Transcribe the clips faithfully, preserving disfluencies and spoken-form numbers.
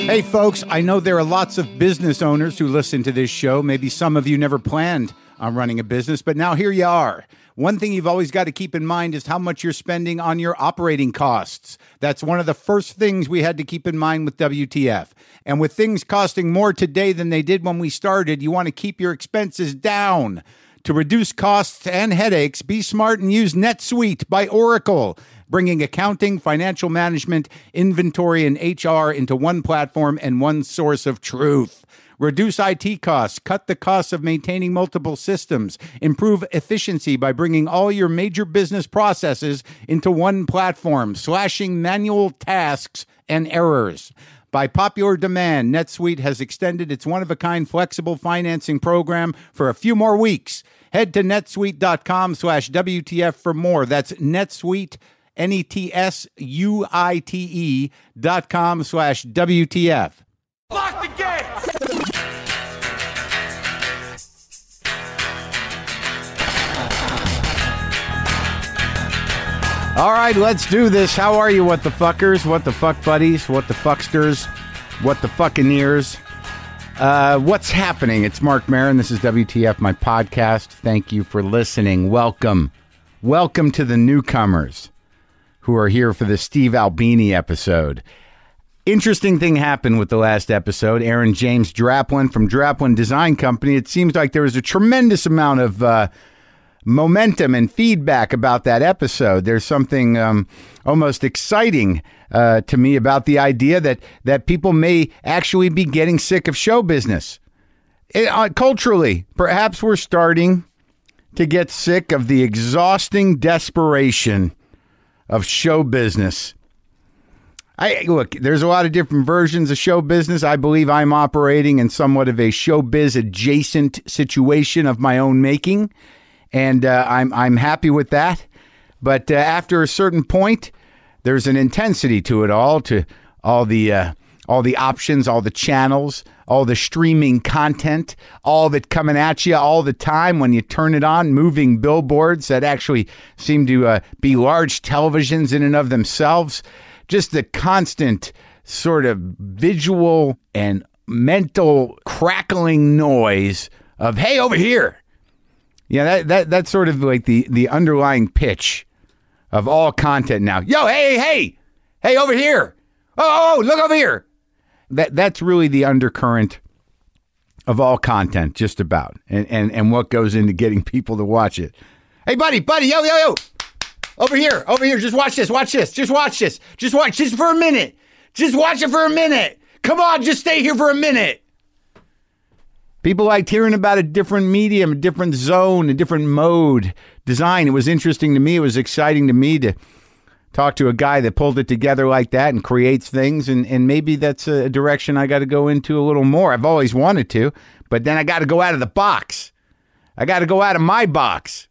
Hey folks, I know there are lots of business owners who listen to this show. Maybe some of you never planned on running a business, but now here you are. One thing you've always got to keep in mind is how much you're spending on your operating costs. That's one of the first things we had to keep in mind with W T F. And with things costing more today than they did when we started, you want to keep your expenses down. To reduce costs and headaches, be smart and use NetSuite by Oracle, bringing accounting, financial management, inventory, and H R into one platform and one source of truth. Reduce I T costs, cut the costs of maintaining multiple systems, improve efficiency by bringing all your major business processes into one platform, slashing manual tasks and errors. By popular demand, NetSuite has extended its one-of-a-kind flexible financing program for a few more weeks. Head to netsuite.com slash WTF for more. That's NetSuite, N E T S U I T E dot com slash W T F. Lock the gate! All right, let's do this. How are you, what the fuckers, what the fuck buddies, what the fucksters, what the fuckineers? Uh, what's happening? It's Mark Maron. This is W T F, my podcast. Thank you for listening. Welcome. Welcome to the newcomers who are here for the Steve Albini episode. Interesting thing happened with the last episode. Aaron James Draplin from Draplin Design Company. It seems like there was a tremendous amount of uh, momentum and feedback about that episode. There's something um, almost exciting uh, to me about the idea that that people may actually be getting sick of show business. It, uh, culturally, perhaps we're starting to get sick of the exhausting desperation of show business. I look, there's a lot of different versions of show business. I believe I'm operating in somewhat of a showbiz adjacent situation of my own making. And uh, I'm I'm happy with that. But uh, after a certain point, there's an intensity to it all, to all the uh, all the options, all the channels, all the streaming content, all of it coming at you all the time when you turn it on, moving billboards that actually seem to uh, be large televisions in and of themselves. Just the constant sort of visual and mental crackling noise of, hey, over here. Yeah, that, that that's sort of like the, the underlying pitch of all content now. Yo, hey, hey, hey, over here. Oh, oh, look over here. That That's really the undercurrent of all content, just about, and, and, and what goes into getting people to watch it. Hey, buddy, buddy, yo, yo, yo. Over here, over here. Just watch this, watch this. Just watch this. Just watch this for a minute. Just watch it for a minute. Come on, just stay here for a minute. People liked hearing about a different medium, a different zone, a different mode, design. It was interesting to me. It was exciting to me to talk to a guy that pulled it together like that and creates things. And, and maybe that's a direction I got to go into a little more. I've always wanted to, but then I got to go out of the box. I got to go out of my box.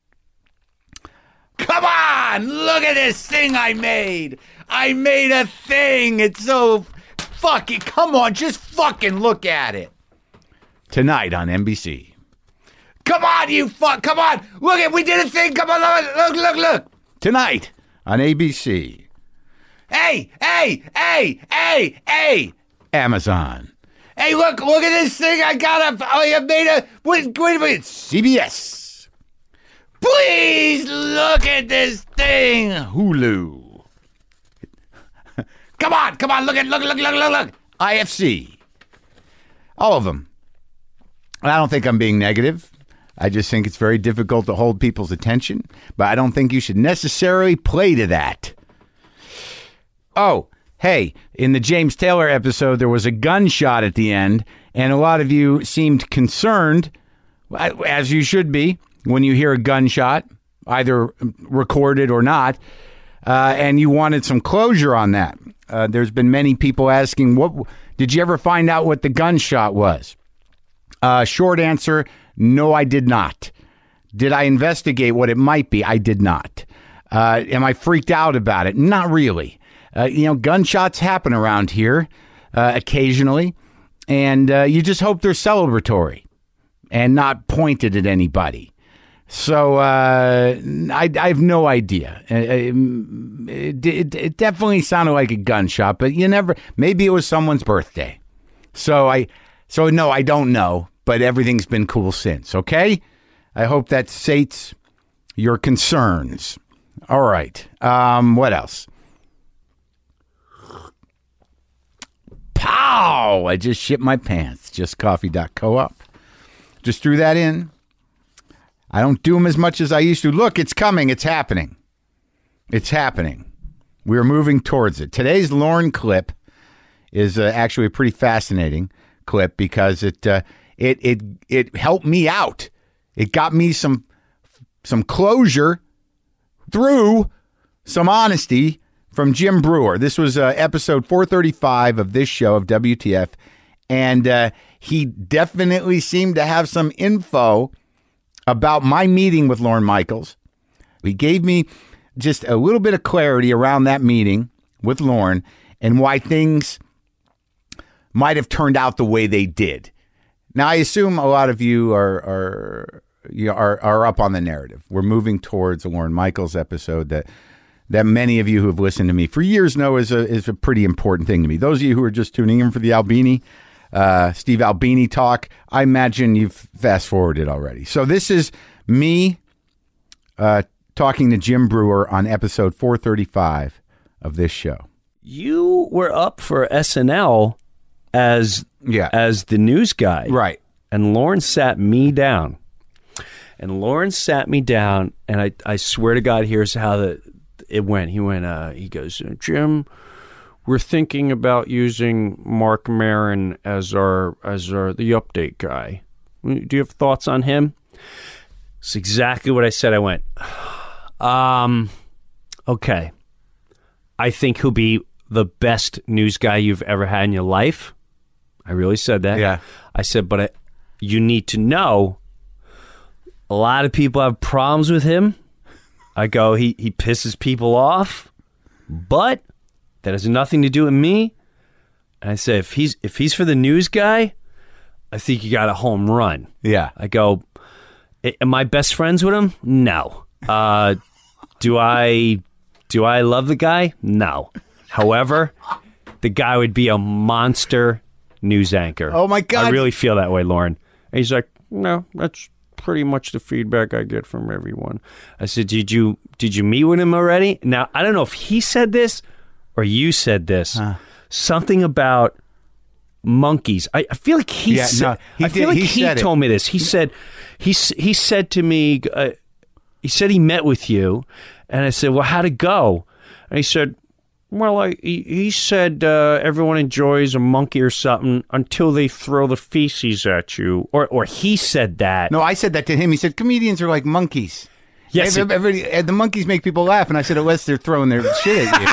Come on, look at this thing I made. I made a thing. It's so fucking, come on, just fucking look at it. Tonight on N B C. Come on, you fuck, come on. Look at, we did a thing. Come on, look, look, look, look. Tonight on A B C. Hey, hey, hey, hey, hey. Amazon. Hey, look, look at this thing. I got a, I made a, wait, wait a minute. C B S. Please look at this thing. Hulu. Come on, come on, look at, look, look, look, look, look. I F C. All of them. I don't think I'm being negative. I just think it's very difficult to hold people's attention, but I don't think you should necessarily play to that. Oh, hey, in the James Taylor episode, there was a gunshot at the end, and a lot of you seemed concerned, as you should be, when you hear a gunshot, either recorded or not, uh, and you wanted some closure on that. Uh, there's been many people asking, "What did you ever find out what the gunshot was?" Uh, short answer, no, I did not. Did I investigate what it might be? I did not. Uh, am I freaked out about it? Not really. Uh, you know, gunshots happen around here uh, occasionally, and uh, you just hope they're celebratory and not pointed at anybody. So uh, I, I have no idea. It, it, it definitely sounded like a gunshot, but you never. Maybe it was someone's birthday. So I, so no, I don't know, but everything's been cool since. Okay, I hope that sates your concerns. All right. Um, what else? Pow! I just shit my pants. Just coffee dot co-op. Just threw that in. I don't do them as much as I used to. Look, it's coming. It's happening. It's happening. We're moving towards it. Today's Lorne clip is uh, actually a pretty fascinating clip because it uh, it it it helped me out. It got me some some closure through some honesty from Jim Breuer. This was uh, episode four thirty-five of this show of W T F, and uh, he definitely seemed to have some info about my meeting with Lorne Michaels. He gave me just a little bit of clarity around that meeting with Lorne and why things might have turned out the way they did. Now, I assume a lot of you are are you know, are, are up on the narrative. We're moving towards a Lorne Michaels episode that that many of you who have listened to me for years know is a is a pretty important thing to me. Those of you who are just tuning in for the Albini, uh, Steve Albini talk, I imagine you've fast forwarded already. So this is me uh, talking to Jim Breuer on episode four thirty-five of this show. You were up for S N L as yeah. as the news guy. Right. And Lorne sat me down. And Lorne sat me down, and I, I swear to God, here's how the it went. He went, uh, he goes, Jim, we're thinking about using Mark Maron as our as our the update guy. Do you have thoughts on him? It's exactly what I said. I went, um, okay. I think he'll be the best news guy you've ever had in your life. I really said that. Yeah. I said, but I, you need to know a lot of people have problems with him. I go, he, he pisses people off, but that has nothing to do with me. And I say, if he's if he's for the news guy, I think you got a home run. Yeah. I go, am I best friends with him? No. Uh, do I do I love the guy? No. However, the guy would be a monster news anchor. Oh my God. I really feel that way, Lorne. And he's like, no, that's pretty much the feedback I get from everyone. I said, did you did you meet with him already? Now, I don't know if he said this or you said this. Huh. Something about monkeys. I, I feel like he yeah, said. No, he I feel did, like he, he told it. me this. He said he he said to me. Uh, he said he met with you, and I said, well, how'd it go? And he said, well, I, he, he said uh, everyone enjoys a monkey or something until they throw the feces at you. Or or he said that. No, I said that to him. He said, comedians are like monkeys. Yes. Everybody, everybody, the monkeys make people laugh. And I said, unless they're throwing their shit at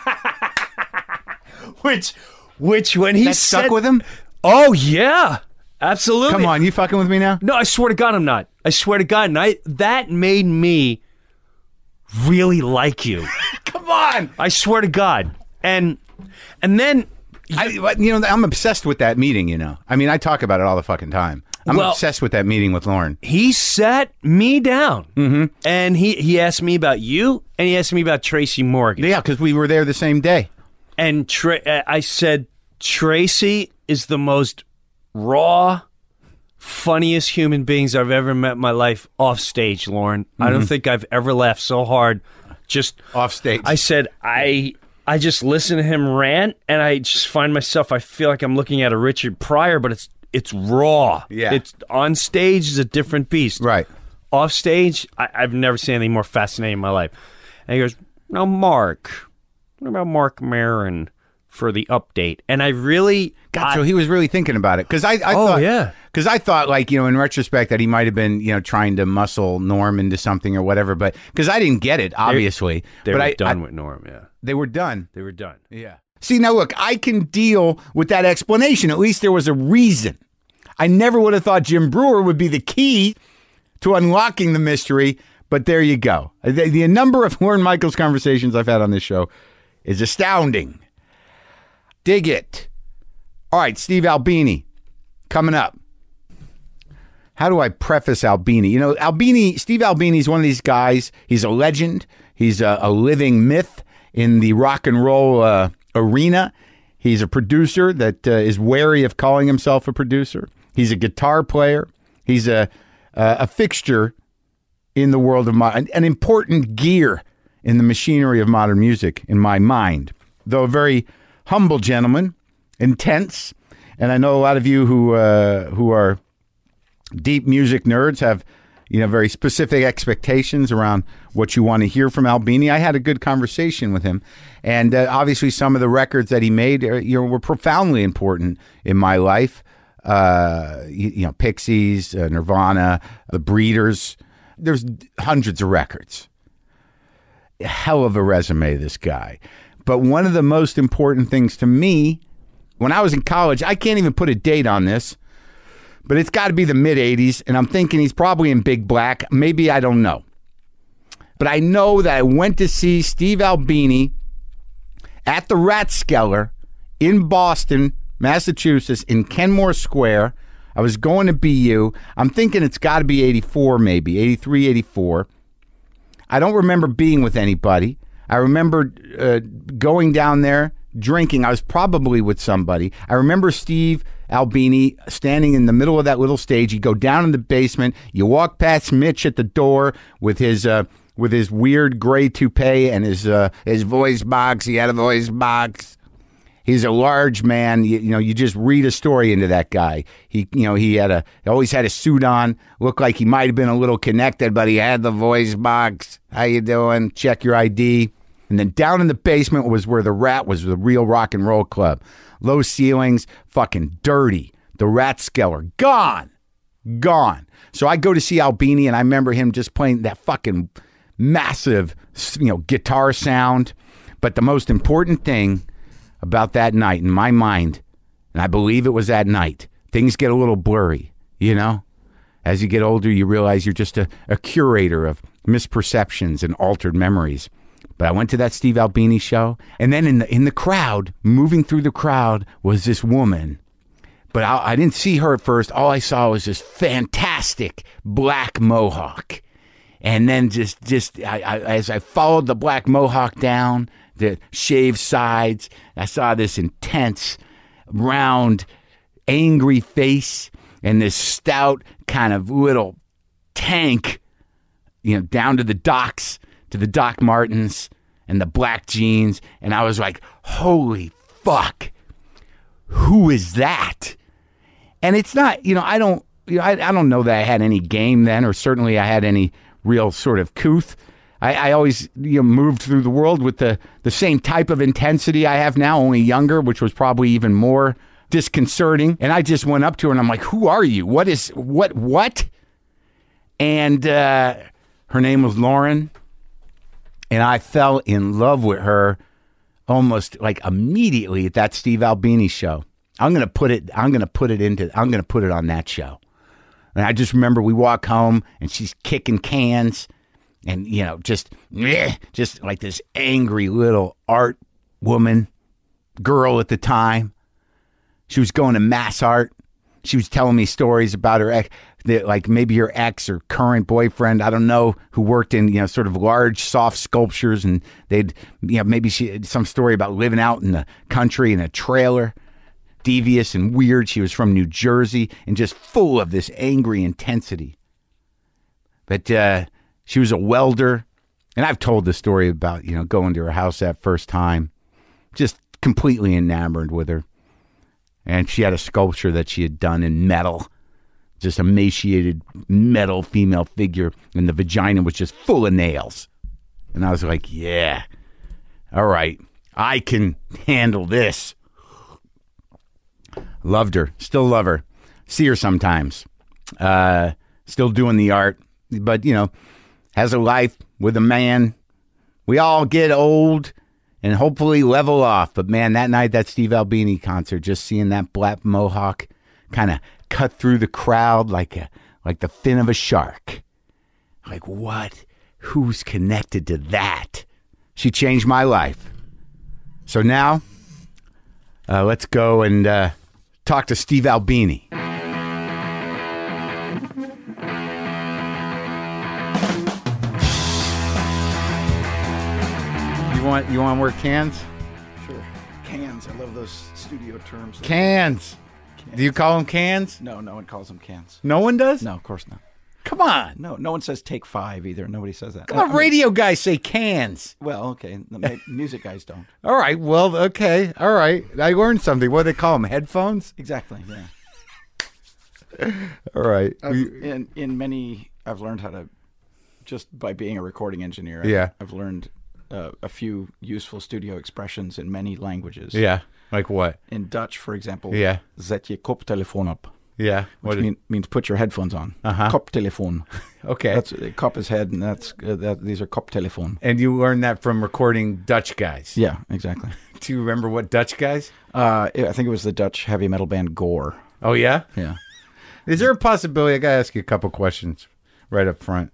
you. which, which when he that said... stuck with him? Oh, yeah. Absolutely. Come on, you fucking with me now? No, I swear to God I'm not. I swear to God. And I, that made me really like you. Come on. I swear to God. And and then... I, you know, I'm obsessed with that meeting, you know. I mean, I talk about it all the fucking time. I'm well, obsessed with that meeting with Lorne. He sat me down. Mm-hmm. And he, he asked me about you, and he asked me about Tracy Morgan. Yeah, because we were there the same day. And Tra- I said, Tracy is the most raw, funniest human beings I've ever met in my life off stage, Lorne. Mm-hmm. I don't think I've ever laughed so hard just off stage. I said, I I just listen to him rant, and I just find myself, I feel like I'm looking at a Richard Pryor, but it's it's raw. Yeah. It's on stage is a different beast. Right. Off stage, I, I've never seen anything more fascinating in my life. And he goes, now, Mark, what about Mark Maron for the update? And I really... God, I, so he was really thinking about it. Because I, I oh, thought... yeah. Because I thought, like, you know, in retrospect, that he might have been, you know, trying to muscle Norm into something or whatever. But... Because I didn't get it, obviously. They, they but were I, done I, with Norm, yeah. They were done. They were done. Yeah. See, now, look, I can deal with that explanation. At least there was a reason. I never would have thought Jim Breuer would be the key to unlocking the mystery, but there you go. The, the number of Lorne Michaels conversations I've had on this show is astounding. Dig it. All right, Steve Albini, coming up. How do I preface Albini? You know, Albini, Steve Albini is one of these guys. He's a legend. He's a, a living myth in the rock and roll uh, arena. He's a producer that uh, is wary of calling himself a producer. He's a guitar player. He's a uh, a fixture in the world of my, an, an important gear in the machinery of modern music in my mind. Though a very humble gentleman, intense, and I know a lot of you who uh, who are deep music nerds have, you know, very specific expectations around what you want to hear from Albini. I had a good conversation with him, and uh, obviously some of the records that he made, uh, you know, were profoundly important in my life. Uh, you, you know, Pixies, uh, Nirvana, The Breeders. There's hundreds of records. Hell of a resume, this guy. But one of the most important things to me, when I was in college, I can't even put a date on this, but it's got to be the mid-eighties, and I'm thinking he's probably in Big Black. Maybe, I don't know. But I know that I went to see Steve Albini at the Rathskeller in Boston, Massachusetts, in Kenmore Square. I was going to B U. I'm thinking it's got to be eighty-four, maybe, eighty-three, eighty-four. I don't remember being with anybody. I remember uh, going down there, drinking. I was probably with somebody. I remember Steve Albini standing in the middle of that little stage. You go down in the basement. You walk past Mitch at the door with his uh, with his weird gray toupee and his uh, his voice box. He had a voice box. He's a large man. You, you know, you just read a story into that guy. He, you know, he had a he always had a suit on. Looked like he might have been a little connected, but he had the voice box. How you doing? Check your I D. And then down in the basement was where the Rat was, the real rock and roll club. Low ceilings, fucking dirty. The Rathskeller, gone, gone. So I go to see Albini, and I remember him just playing that fucking massive, you know, guitar sound. But the most important thing about that night in my mind, and I believe it was that night, things get a little blurry, you know? As you get older, you realize you're just a, a curator of misperceptions and altered memories. But I went to that Steve Albini show, and then in the in the crowd, moving through the crowd, was this woman. But I, I didn't see her at first. All I saw was this fantastic black mohawk. And then just, just I, I, as I followed the black mohawk down, the shaved sides, I saw this intense, round, angry face and this stout kind of little tank, you know, down to the docks, to the Doc Martens and the black jeans. And I was like, holy fuck, who is that? And it's not, you know, I don't, you know, I, I don't know that I had any game then, or certainly I had any real sort of couth. I, I always, you know, moved through the world with the, the same type of intensity I have now, only younger, which was probably even more disconcerting. And I just went up to her and I'm like, who are you? What is, what, what? And uh, her name was Lauren. And I fell in love with her almost like immediately at that Steve Albini show. I'm going to put it, I'm going to put it into, I'm going to put it on that show. And I just remember we walk home and she's kicking cans and, you know, just, meh, just like this angry little art woman, girl at the time. She was going to mass art. She was telling me stories about her ex, like maybe her ex or current boyfriend, I don't know, who worked in, you know, sort of large, soft sculptures. And they'd, you know, maybe she had some story about living out in the country in a trailer. Devious and weird. She was from New Jersey and just full of this angry intensity. But uh, she was a welder. And I've told the story about, you know, going to her house that first time. Just completely enamored with her. And she had a sculpture that she had done in metal. Just emaciated metal female figure. And the vagina was just full of nails. And I was like, yeah, all right, I can handle this. Loved her. Still love her. See her sometimes. Uh, still doing the art. But, you know, has a life with a man. We all get old and hopefully level off. But, man, that night, that Steve Albini concert, just seeing that black mohawk kind of cut through the crowd like a, like the fin of a shark. Like, what? Who's connected to that? She changed my life. So now, uh, let's go and... Uh, talk to Steve Albini. You want you want to wear cans? Sure. Cans. I love those. those studio terms. Cans. Cans. Do you call them cans? No, no one calls them cans. No one does? No, of course not. Come on. No, no one says take five either. Nobody says that. Come on, I mean, radio guys say cans. well, okay. The music guys don't. All right. Well, okay. All right. I learned something. What do they call them? Headphones? Exactly, yeah. All right. I've, We- in, in many, I've learned how to, just by being a recording engineer, I- Yeah. I've learned uh, a few useful studio expressions in many languages. yeah. Like what? In Dutch, for example, Yeah. zet je koptelefoon op. Yeah. Which What? mean, means put your headphones on. Uh-huh. Koptelefoon. Okay. That's uh, kop is head, and that's uh, that. These are koptelefoon. And you learned that from recording Dutch guys. Yeah, exactly. Do you remember what Dutch guys? Uh, I think it was the Dutch heavy metal band Gore. Oh, yeah? Yeah. Is there a possibility? I got to ask you a couple questions right up front.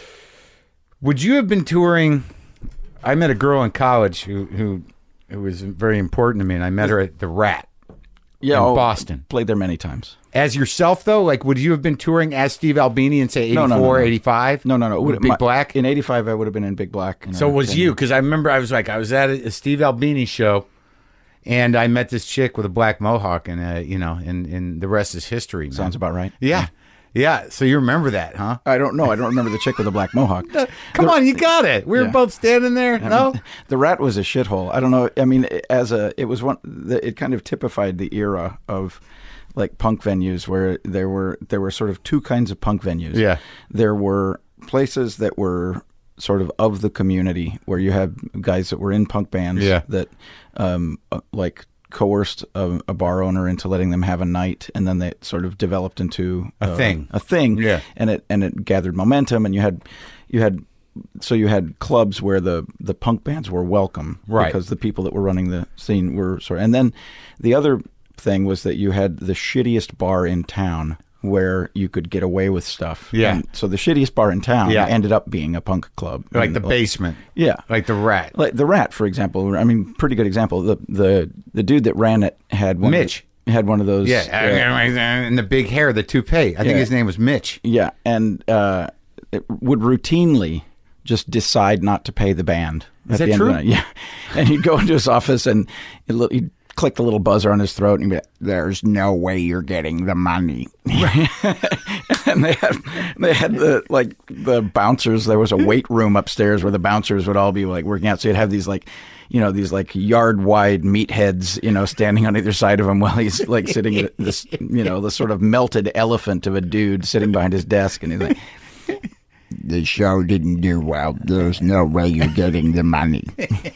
Would you have been touring? I met a girl in college who, who, who was very important to me, and I met her at the Rat Yeah, in oh, Boston. Played there many times. As yourself, though? Like, would you have been touring as Steve Albini in, say, eighty-four, No, no, no, no. eighty-five? No, no, no. With Big My- Black? In eighty-five, I would have been in Big Black. you know, So it was and- you, because I remember I was like, I was at a, a Steve Albini show, and I met this chick with a black mohawk, and, uh, you know, and, and the rest is history. Man. Sounds about right. Yeah. Yeah. So you remember that, huh? I don't know. I don't remember the chick with the black mohawk. Come on, you got it. We were Yeah. both standing there. I No? mean, the Rat was a shithole. I don't know. I mean, as a, it was one. The, it kind of typified the era of like punk venues where there were there were sort of two kinds of punk venues. Yeah. There were places that were sort of of the community where you had guys that were in punk bands. Yeah. That um uh, like coerced a, a bar owner into letting them have a night, and then they sort of developed into A uh, thing. a thing. Yeah. And it and it gathered momentum, and you had you had. So you had clubs where the, the punk bands were welcome, Right. Because the people that were running the scene were sort of, and then the other thing was that you had the shittiest bar in town where you could get away with stuff. Yeah. And so the shittiest bar in town Yeah. ended up being a punk club. Like And, the basement. Yeah. Like the Rat. Like the Rat, for example. I mean, pretty good example. The the the dude that ran it had one Mitch. had one of those. Yeah. uh, And the big hair, the toupee. I think Yeah. his name was Mitch. Yeah, and uh, it would routinely just decide not to pay the band. Is at that the end true? Of the night. Yeah, and he'd go into his office and he'd, li- he'd click the little buzzer on his throat and he'd be like, "There's no way you're getting the money." And they had they had the like the bouncers. There was a weight room upstairs where the bouncers would all be like working out. So you'd have these like. You know, these like yard wide meatheads, you know, standing on either side of him while he's like sitting at this, you know, the sort of melted elephant of a dude sitting behind his desk. And he's like, "The show didn't do well. There's no way you're getting the money."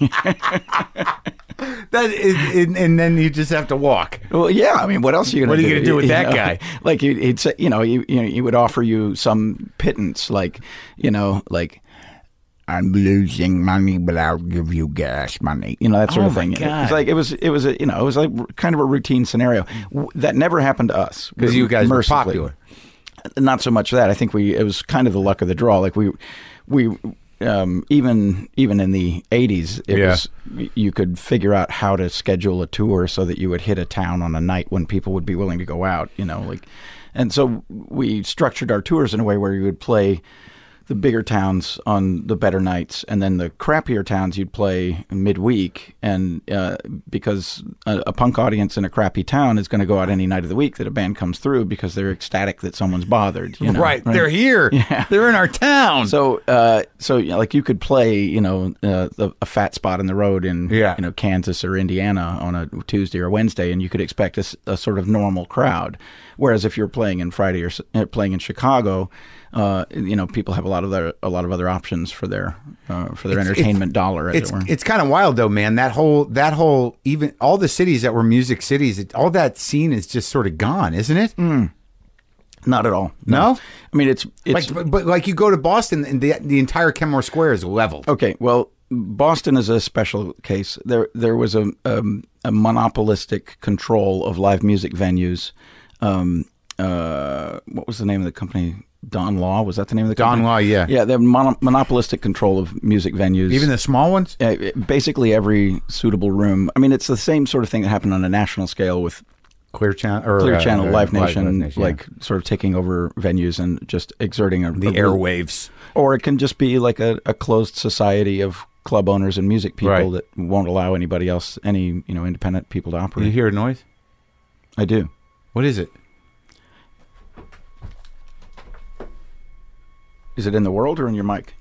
That is, and, and then you just have to walk. Well, yeah. I mean, what else are you going What to are do? you gonna do with that know? guy? Like he'd, he'd say, you know, he, you know, he would offer you some pittance, like, you know, like, "I'm losing money, but I'll give you gas money." You know, that sort Oh, of my thing. God. It's like it was, it was a, you know, it was like kind of a routine scenario W- that never happened to us Because you guys were mercifully. popular. Not so much that. I think we, it was kind of the luck of the draw. Like we, we, um, even even in the eighties, it Yeah. was you could figure out how to schedule a tour so that you would hit a town on a night when people would be willing to go out. You know, like, and so we structured our tours in a way where you would play the bigger towns on the better nights, and then the crappier towns you'd play midweek. And uh, because a, a punk audience in a crappy town is going to go out any night of the week that a band comes through because they're ecstatic that someone's bothered. You know, right. They're here. Yeah. They're in our town. So, uh, so you know, like you could play, you know, uh, a, a fat spot in the road in, Yeah. you know, Kansas or Indiana on a Tuesday or Wednesday, and you could expect a, s- a sort of normal crowd. Whereas if you're playing in Friday or s- uh, playing in Chicago, uh, you know, people have a lot of other a lot of other options for their uh, for their It's- entertainment dollar, as it's it were. it's kind of wild though, man. That whole that whole even all the cities that were music cities, it, all that scene is just sort of gone, isn't it? Not at all. No? I mean it's it's Like, but, but like you go to Boston and the the entire Kenmore Square is leveled. Okay, well, Boston is a special case. There, there was a um, a monopolistic control of live music venues. Um, uh, what was the name of the company? Don Law, was that the name of the Don company? Law, yeah. Yeah, they have mono- monopolistic control of music venues. Even the small ones. Uh, basically every suitable room. I mean, it's the same sort of thing that happened on a national scale with Clear Channel or Clear uh, Channel, uh, Live Nation, Live Nation, yeah. like sort of taking over venues and just exerting a, the a airwaves. or it can just be like a, a closed society of club owners and music people Right. that won't allow anybody else, any you know independent people to Do you operate. hear a noise? I do. What is it? Is it in the world or in your mic?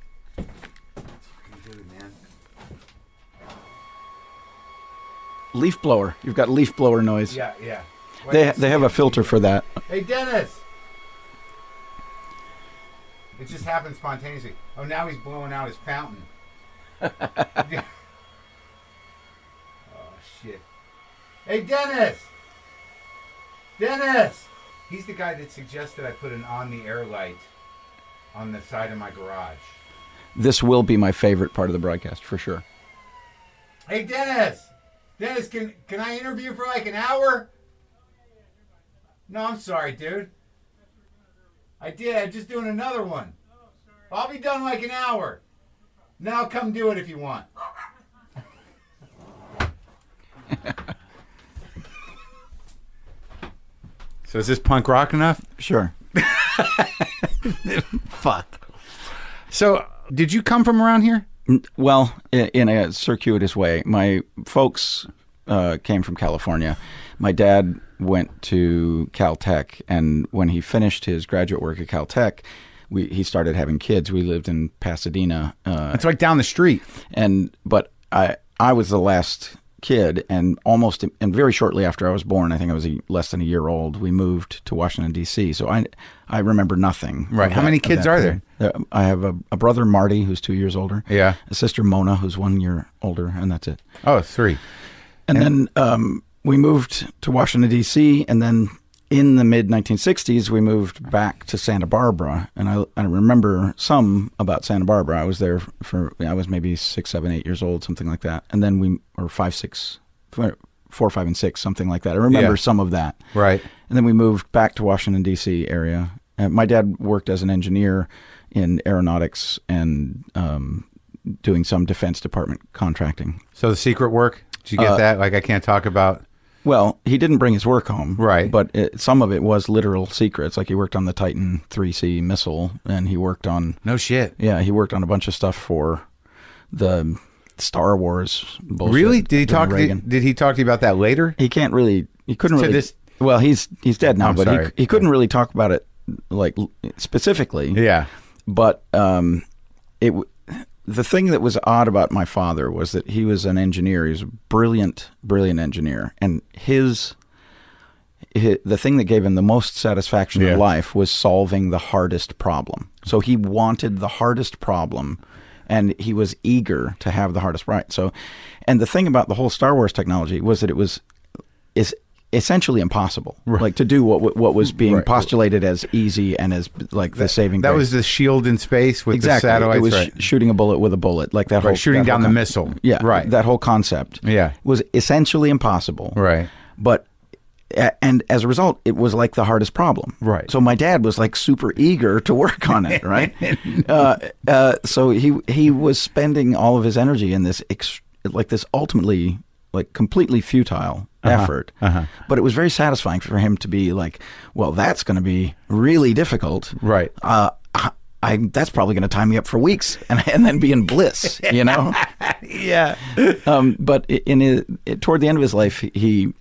Leaf blower. You've got leaf blower noise. Yeah, yeah. Wait, They let's they see have it. a filter for that. Hey, Dennis! It just happened spontaneously. Oh, now he's blowing out his fountain. Yeah. Oh, shit. Hey, Dennis! Dennis! He's the guy that suggested I put an on-the-air light on the side of my garage. This will be my favorite part of the broadcast for sure. Hey, Dennis! Dennis, can can I interview for like an hour? No, I'm sorry, dude. I did. I'm just doing another one. I'll be done in like an hour. Now come do it if you want. So is this punk rock enough? Sure. Fuck. So, did you come from around here? N- Well, i- in a circuitous way, my folks uh, came from California. My dad went to Caltech, and when he finished his graduate work at Caltech, we he started having kids. We lived in Pasadena, uh, It's right down the street. and but I I was the last kid, and almost and very shortly after I was born, I think I was a, less than a year old, we moved to Washington D C. So I I remember nothing. Right. of How that- many of kids that are period. there? I have a, a brother Marty who's two years older. Yeah. A sister Mona who's one year older, and that's it. Oh, three. And then um, we moved to Washington D C, and then in the mid nineteen sixties, we moved back to Santa Barbara, and I, I remember some about Santa Barbara. I was there for, I was maybe six, seven, eight years old, something like that. And then we, or five, six, four, four, five, and six, something like that. I remember Yeah. some of that. Right. And then we moved back to Washington, D C area. And my dad worked as an engineer in aeronautics and um, doing some Defense Department contracting. So the secret work, did you get Uh, that? Like I can't talk about. Well, he didn't bring his work home. Right. But it, some of it was literal secrets. Like he worked on the Titan three C missile, and he worked on, No shit. yeah, he worked on a bunch of stuff for the Star Wars bullshit. Really? Did he during talk? Reagan. Did, did he talk to you about that later? He can't really, he couldn't To really. this- Well, he's he's dead now, I'm but sorry. he he couldn't really talk about it like specifically. Yeah. But um, it w- the thing that was odd about my father was that he was an engineer. He was a brilliant, brilliant engineer, and his, hi the thing that gave him the most satisfaction Yeah. in life was solving the hardest problem. So he wanted the hardest problem, and he was eager to have the hardest right. So, and the thing about the whole Star Wars technology was that it was is essentially impossible, like to do what what was being Right. postulated as easy and as like the saving. That grace. was the shield in space with Exactly. the satellites. It was right. sh- shooting a bullet with a bullet, like that Right, whole shooting that whole down the con- missile. Yeah, Right. That whole concept, Yeah. was essentially impossible. Right. But a- and as a result, it was like the hardest problem. Right. So my dad was like super eager to work on it. Right. uh, uh, so he he was spending all of his energy in this ex- like this ultimately like completely futile effort. uh-huh. But it was very satisfying for him to be like, well, that's going to be really difficult. Right. Uh, I, I that's probably going to tie me up for weeks, and and then be in bliss, you know. Yeah. um, but in his, it, toward the end of his life, he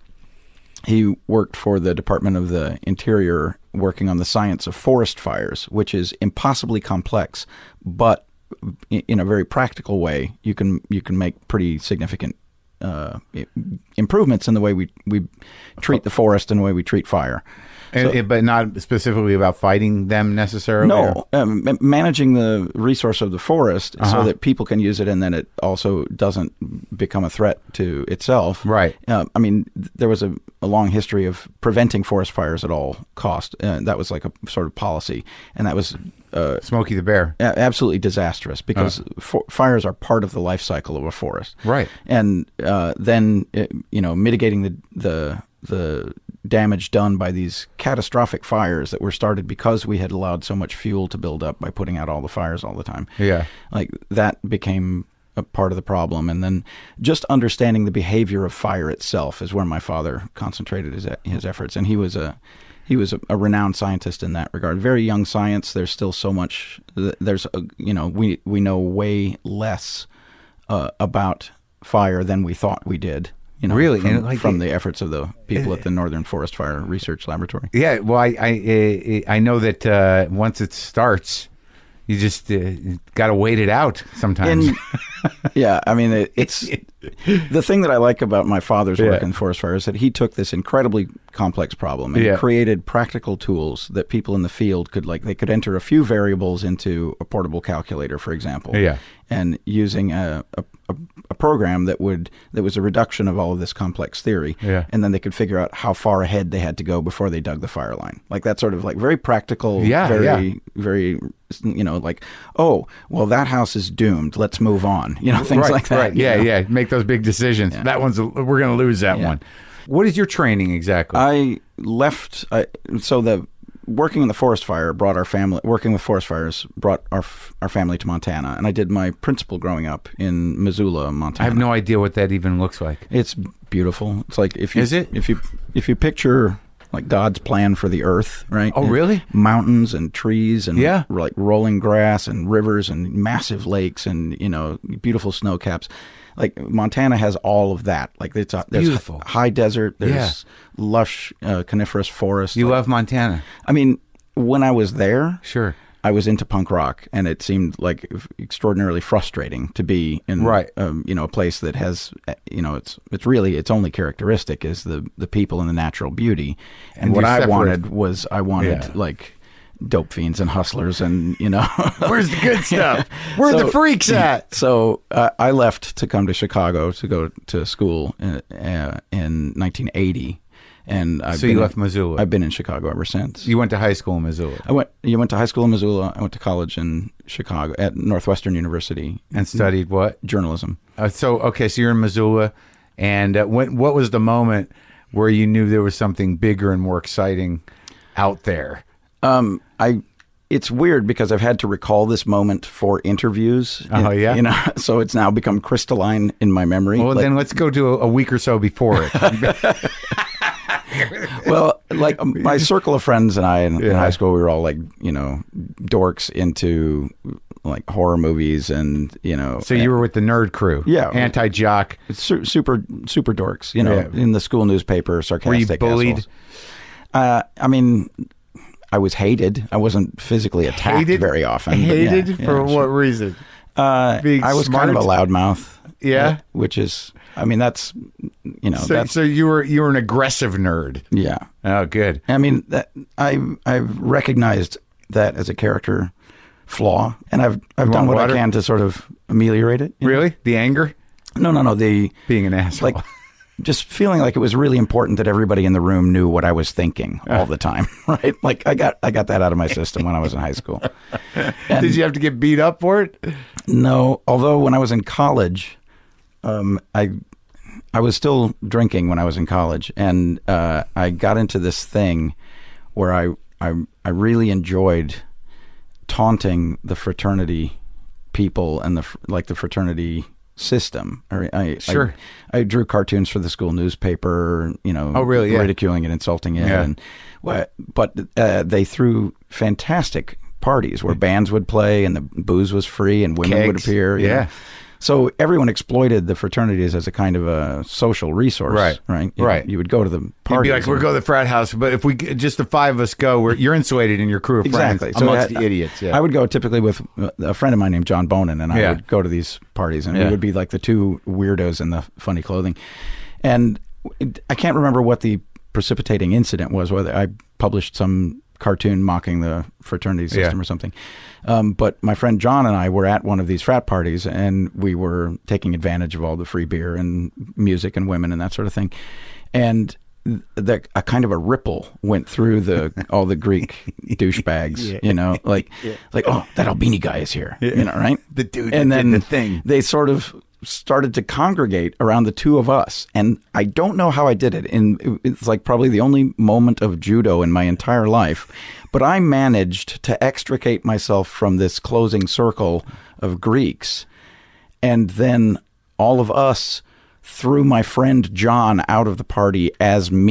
he worked for the Department of the Interior, working on the science of forest fires, which is impossibly complex, but in, in a very practical way, you can you can make pretty significant uh, i- improvements in the way we we treat the forest and the way we treat fire. And, it- but not specifically about fighting them necessarily. No, um, ma- managing the resource of the forest Uh-huh. so that people can use it, and then it also doesn't become a threat to itself. Right. Uh, I mean, th- there was a, a long history of preventing forest fires at all cost. Uh, that was like a sort of policy, and that was uh, Smokey the Bear. a- absolutely disastrous because for, fires are part of the life cycle of a forest. Right. And uh, then, uh, you know, mitigating the the the damage done by these catastrophic fires that were started because we had allowed so much fuel to build up by putting out all the fires all the time. Yeah. Like that became a part of the problem. And then just understanding the behavior of fire itself is where my father concentrated his his efforts. And he was a he was a, a renowned scientist in that regard. Very young science. There's still so much. There's a, you know we we know way less uh, about fire than we thought we did. You know, Really? from, And, like, from it- the efforts of the people at the Northern Forest Fire Research Laboratory. Yeah, well, I I I know that uh, once it starts, you just uh, got to wait it out sometimes. And yeah, I mean, it, it's the thing that I like about my father's work Yeah. in forest fire is that he took this incredibly complex problem and Yeah. created practical tools that people in the field could like. They could enter a few variables into a portable calculator, for example. Yeah. And using a, a, a, a program that would that was a reduction of all of this complex theory. Yeah. And then they could figure out how far ahead they had to go before they dug the fire line. Like that sort of like very practical, Yeah, very yeah. very you know, like, oh, well, that house is doomed. Let's move on. You know, things right, like that. Right. you Yeah, know? yeah. Make those big decisions. That one's a, we're going to lose that Yeah. one. What is your training exactly? I left. I, so the working in the forest fire brought our family. Working with forest fires brought our f- our family to Montana, and I did my principal growing up in Missoula, I Montana. have no idea what that even looks like. It's beautiful. It's like if you Is it? if you if you picture like God's plan for the earth, right? Oh, And really? Mountains and trees and Yeah. like rolling grass and rivers and massive lakes and you know beautiful snow caps. Like Montana has all of that. Like it's a, there's beautiful. high desert. There's Yeah. lush uh, coniferous forest. You like, love Montana. I mean, when I was there, Sure. I was into punk rock, and it seemed like extraordinarily frustrating to be in, Right. um, you know, a place that has, uh, you know, it's it's really its only characteristic is the the people and the natural beauty. And, And what you're I separate- wanted was I wanted Yeah. like dope fiends and hustlers, and you know, Where's the good stuff? Where are So- the freaks at? So uh, I left to come to Chicago to go to school in, uh, in nineteen eighty, and I've So been you in- left Missoula. I've been in Chicago ever since. You went to high school in Missoula I went. You went to high school in Missoula. I went to college in Chicago at Northwestern University, and studied what? journalism. Uh, so okay, so you're in Missoula, and uh, when, what was the moment where you knew there was something bigger and more exciting out there? Um, I. It's weird because I've had to recall this moment for interviews. Oh, yeah? You know, so it's now become crystalline in my memory. Well, Like- then let's go to a, a week or so before it. well, like um, my circle of friends and I in, in Yeah. high school, we were all like, you know, dorks into like horror movies, and you know, So you were with the nerd crew, Yeah. anti-jock. su- super super dorks, you know, Yeah. in the school newspaper, sarcastic. Were you bullied? assholes. Uh, I mean, I was hated. I wasn't physically attacked Hated? very often. but Hated yeah, for yeah, what sure. reason? Uh, being I was kind of a smart? loudmouth. Yeah? uh, which is, I mean, that's, you know, So, that's so you were you were an aggressive nerd. yeah. Oh, good. I mean, that I I've recognized that as a character flaw, and I've I've You done want what water? I can to sort of ameliorate it. you know? Really? The anger? No, no, no. The Being an asshole. like just feeling like it was really important that everybody in the room knew what I was thinking all the time, right? Like I got I got that out of my system when I was in high school. And Did you have to get beat up for it? no, although when I was in college, um, I I was still drinking when I was in college, and uh, I got into this thing where I I I really enjoyed taunting the fraternity people and the fr- like the fraternity system. I, I, Sure. I, I drew cartoons for the school newspaper, you know, Oh, really? Yeah. ridiculing and insulting it. Yeah. And what, but uh, they threw fantastic parties where bands would play and the booze was free and women would Kegs. appear. you Yeah. know. So everyone exploited the fraternities as a kind of a social resource. Right. Right. You, Right. You would go to the You'd parties. be like, we're and- going to the frat house, but if we just the five of us go, we're, you're insulated in your crew of Exactly. friends amongst I- the idiots. Yeah. I would go typically with a friend of mine named John Bonin, and I Yeah. would go to these parties, and Yeah. we would be like the two weirdos in the funny clothing. And I can't remember what the precipitating incident was, whether I published some cartoon mocking the fraternity system Yeah. or something. Um, but my friend John and I were at one of these frat parties, and we were taking advantage of all the free beer and music and women and that sort of thing. And the, a kind of a ripple went through the all the Greek douchebags, you know, like like oh, that Albini guy is here, you know, right? The dude and that then did the thing. They sort of started to congregate around the two of us, and I don't know how I did it. And it's like probably the only moment of judo in my entire life, but I managed to extricate myself from this closing circle of Greeks, and then all of us threw my friend John out of the party as me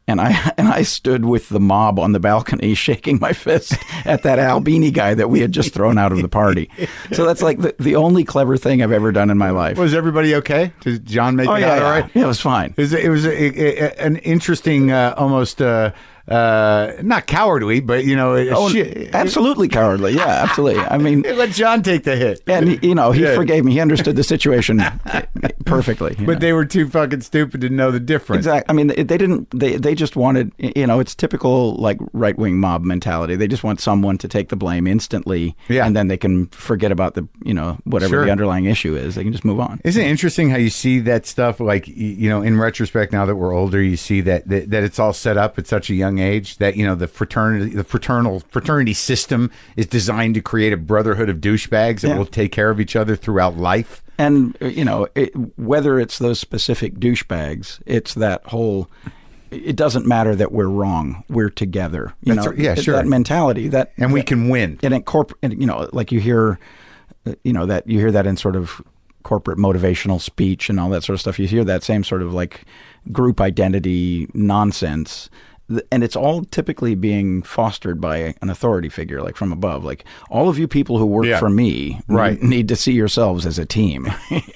And I and I stood with the mob on the balcony shaking my fist at that Albini guy that we had just thrown out of the party. So that's like the, the only clever thing I've ever done in my life. Was everybody okay? Did John make oh, it yeah, out yeah. all right? Yeah, it was fine. It was, it was a, a, a, an interesting, uh, almost, uh, uh, not cowardly, but, you know, a Oh, shit. absolutely cowardly. Yeah, absolutely. I mean, Let John take the hit. and, you know, he Yeah. forgave me. He understood the situation perfectly. you But know. they were too fucking stupid to know the difference. Exactly. I mean, they, they didn't. They they just wanted. You know, it's typical like right wing mob mentality. They just want someone to take the blame instantly, Yeah. and then they can forget about the you know whatever Sure. the underlying issue is. They can just move on. Isn't it interesting how you see that stuff? Like, y- you know, in retrospect, now that we're older, you see that, that that it's all set up at such a young age that, you know, the fraternity, the fraternal fraternity system is designed to create a brotherhood of douchebags that Yeah. will take care of each other throughout life. And uh, you know, it, whether it's those specific douchebags, it's that whole. It doesn't matter that we're wrong. We're together. You That's know, right. Yeah, it- sure. That mentality. That And we that- can win. and in corporate, and, you know, like you hear, uh, you know, that you hear that in sort of corporate motivational speech and all that sort of stuff. You hear that same sort of like group identity nonsense. Th- And it's all typically being fostered by an authority figure, like from above. Like, all of you people who work Yeah. for me Right. need, need to see yourselves as a team.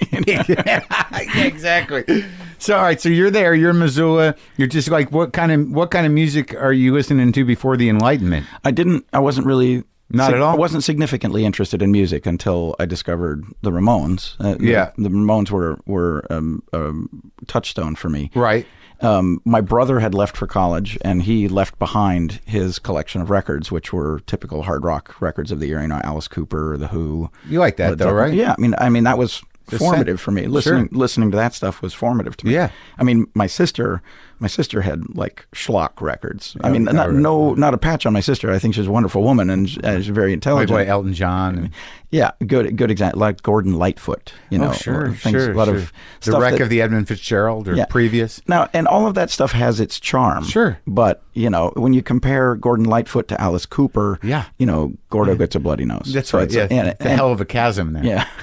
Yeah, exactly. So, all right. So you're there. You're in Missoula. You're just like, what kind of what kind of music are you listening to before the Enlightenment? I didn't. I wasn't really. Not at all? I wasn't significantly interested in music until I discovered the Ramones. Uh, the- Yeah. the, Ramones were were um, a touchstone for me. Right. Um, my brother had left for college, and he left behind his collection of records, which were typical hard rock records of the era. You know, Alice Cooper, The Who. You like that, Led though, Zeppelin. right? Yeah, I mean, I mean that was Just formative saying. for me. Listening Sure. listening to that stuff was formative to me. Yeah. I mean, my sister, my sister had like schlock records. I Oh, mean, yeah, not, right. no, not a patch on my sister. I think she's a wonderful woman and uh, she's very Like intelligent. what, Elton John. And, Yeah, good, good example. Like Gordon Lightfoot. You know, oh, sure, things, sure. a lot sure. of the stuff wreck that- of the Edmund Fitzgerald or Yeah. previous. Now, and all of that stuff has its charm. Sure. But, you know, when you compare Gordon Lightfoot to Alice Cooper, Yeah. you know, Gordo gets a bloody nose. That's So right. it's- Yeah, and- the and- hell of a chasm there. Yeah.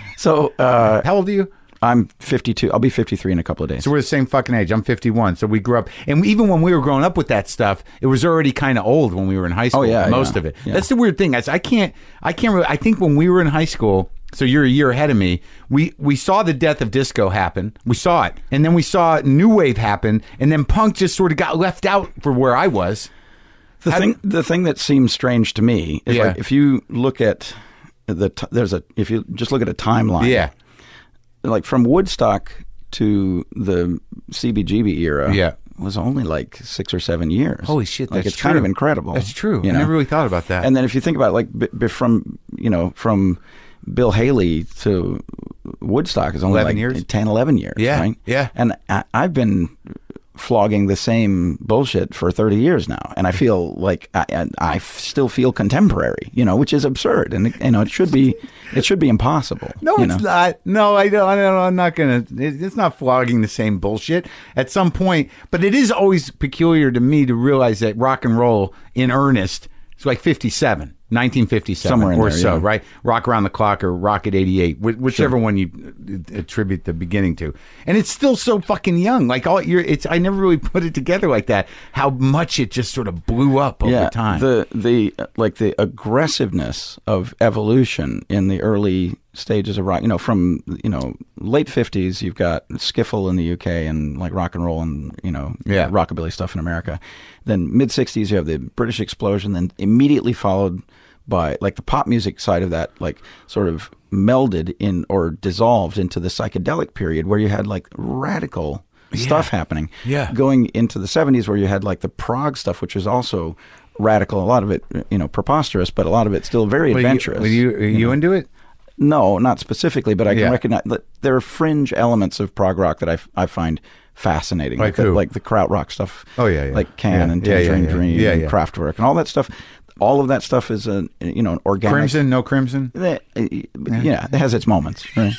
So uh, How old are you? I'm fifty-two. I'll be fifty-three in a couple of days. So we're the same fucking age. I'm fifty-one. So we grew up, and even when we were growing up with that stuff, it was already kind of old when we were in high school. Oh, yeah, most yeah, of it. yeah. That's the weird thing. I, I can't. I can't. Really, I think when we were in high school, so you're a year ahead of me. We we saw the death of disco happen. We saw it, and then we saw new wave happen, and then punk just sort of got left out for where I was. The How- thing, the thing that seems strange to me is Yeah. like if you look at the t- there's a if you just look at a timeline. Yeah. Like from Woodstock to the C B G B era. Yeah. Was only like six or seven years. Holy shit, Like that's it's kind of true. incredible. That's true. you I know? never really thought about that. And then if you think about it, like b- b- from you know from Bill Haley to Woodstock is only eleven like years? ten, eleven years. Yeah, right? yeah. And I, I've been flogging the same bullshit for thirty years now, and I feel like I, I, I f- still feel contemporary. You know, which is absurd, and you know it should be it should be impossible. No, you it's know? not. No, I don't, I don't. I'm not gonna. it- It's not flogging the same bullshit at some point. But it is always peculiar to me to realize that rock and roll in earnest is like fifty-seven, nineteen fifty-seven Somewhere in or there, so, yeah. right? Rock Around the Clock or Rocket eighty-eight, wh- whichever one you uh, attribute the beginning to. And it's still so fucking young. Like all you're, it's. I never really put it together like that. How much it just sort of blew up over yeah, time. The the like the aggressiveness of evolution in the early stages of rock. You know, from you know late fifties, you've got skiffle in the U K and like rock and roll and you know Yeah. rockabilly stuff in America. Then mid sixties, you have the British explosion. Then immediately followed by like the pop music side of that, like sort of melded in or dissolved into the psychedelic period where you had like radical stuff happening. Yeah. Going into the seventies where you had like the prog stuff, which was also radical. A lot of it, you know, preposterous, but a lot of it still very Were you- adventurous. Were you, are you know? into it? No, not specifically, but I can Yeah. recognize that there are fringe elements of prog rock that I, f- I find fascinating. Like the, who? like the krautrock stuff. Oh, yeah, yeah. Like Can Yeah, and yeah, yeah, Tangerine yeah. Dream Yeah, and yeah. Kraftwerk and all that stuff. All of that stuff is a you know an organic. Crimson? No Crimson? Eh, Yeah, it has its moments. Right?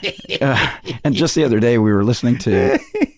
uh, and just the other day, we were listening to.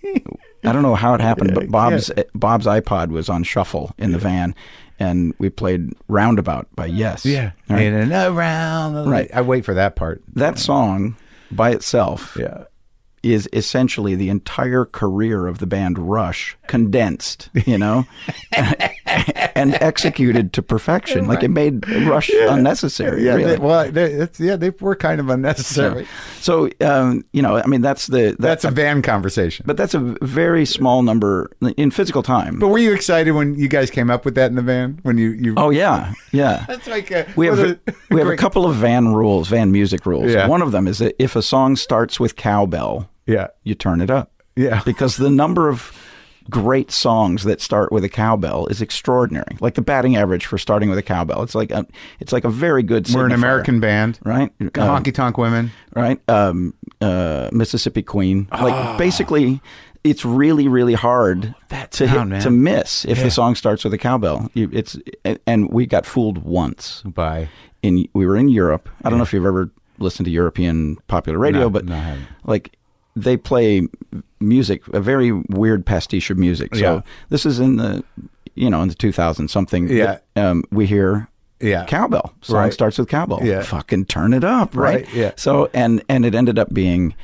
I don't know how it happened, but Bob's Bob's iPod was on shuffle in the van, and we played "Roundabout" by Yes. Yeah. Right? In and around. the- Right. I wait for that part. That song by itself Yeah. is essentially the entire career of the band Rush condensed, you know, and, and executed to perfection. Like it made Rush Yeah. unnecessary. Yeah, really. they, well, they, it's, yeah, they were kind of unnecessary. So, um, you know, I mean, that's the That's a van conversation. but that's a very small number in physical time. But were you excited when you guys came up with that in the van? When you, you Oh yeah, yeah. that's like a, We have what a, a- we have a great- couple of van rules, van music rules. Yeah. One of them is that if a song starts with cowbell, Yeah, you turn it up. yeah. Because the number of great songs that start with a cowbell is extraordinary. Like the batting average for starting with a cowbell, it's like a, it's like a very good. We're an signifier, American band, right? Um, honky tonk women. right? Um, uh, Mississippi Queen. Like Ah. basically, it's really, really hard That to sound, hit, man. to miss if Yeah. the song starts with a cowbell. You, it's and we got fooled once. By In we were in Europe. I don't know if you've ever listened to European popular radio, No, but no, I haven't. like they play music, a very weird pastiche of music. So Yeah. this is in the, you know, in the two thousands something. Yeah. that, um, we hear yeah, cowbell. Song Right. starts with cowbell. Yeah. Fucking turn it up, right? Right, yeah. So and and it ended up being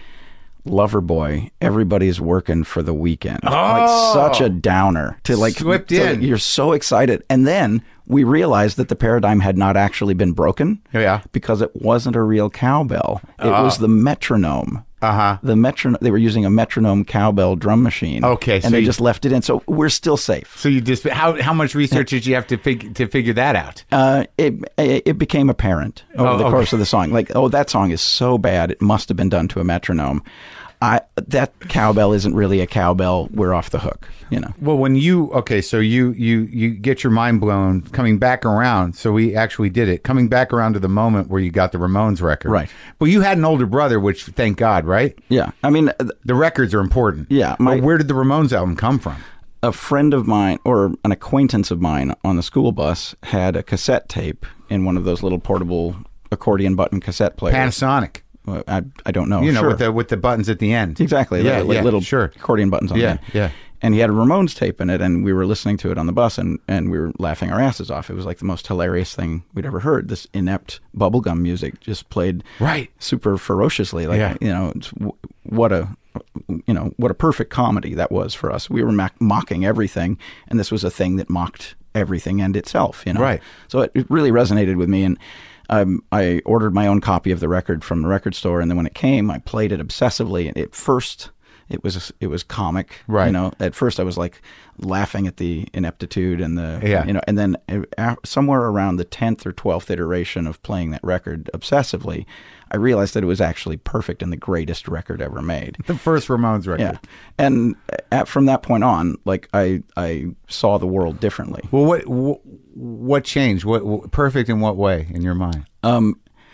Loverboy. Everybody's working for the weekend. Oh. Like such a downer to like Slipped to- in. You're so excited, and then we realized that the paradigm had not actually been broken. Yeah. because it wasn't a real cowbell. It was the metronome. Uh huh. The metronome. They were using a metronome cowbell drum machine. Okay, and so they you- just left it in. So we're still safe. So you just how how much research did you have to fig, to figure that out? Uh, it it became apparent over Oh, the okay. course of the song. Like, oh, that song is so bad, it must have been done to a metronome. I that cowbell isn't really a cowbell. We're off the hook, you know. Well, when you okay, so you you you get your mind blown coming back around. So we actually did it, coming back around to the moment where you got the Ramones record, Right. But you had an older brother, which thank God, right? Yeah, I mean, The records are important. Yeah, my- But where did the Ramones album come from? a friend of mine or an acquaintance of mine on the school bus had a cassette tape in one of those little portable accordion button cassette players. Panasonic. Well, I I don't know. You know, Sure. with the with the buttons at the end. Exactly. Yeah, like, like yeah, little sure. accordion buttons on Yeah, it. yeah. And he had a Ramones tape in it, and we were listening to it on the bus, and, and we were laughing our asses off. It was like the most hilarious thing we'd ever heard. This inept bubblegum music just played Right. super ferociously. Like, Yeah. you know, it's, w- what a, you know, what a perfect comedy that was for us. We were mock- mocking everything, and this was a thing that mocked everything and itself, you know? Right. So it, it really resonated with me, and um, I ordered my own copy of the record from the record store, and then when it came, I played it obsessively. And at first, it was it was comic, Right. You know, at first I was like laughing at the ineptitude and the, Yeah. you know, and then uh, somewhere around the tenth or twelfth iteration of playing that record obsessively, I realized that it was actually perfect and the greatest record ever made. The first Ramones record. Yeah, and at, from that point on, like I I saw the world differently. Well, what what, what changed? What, what perfect in what way in your mind? Um,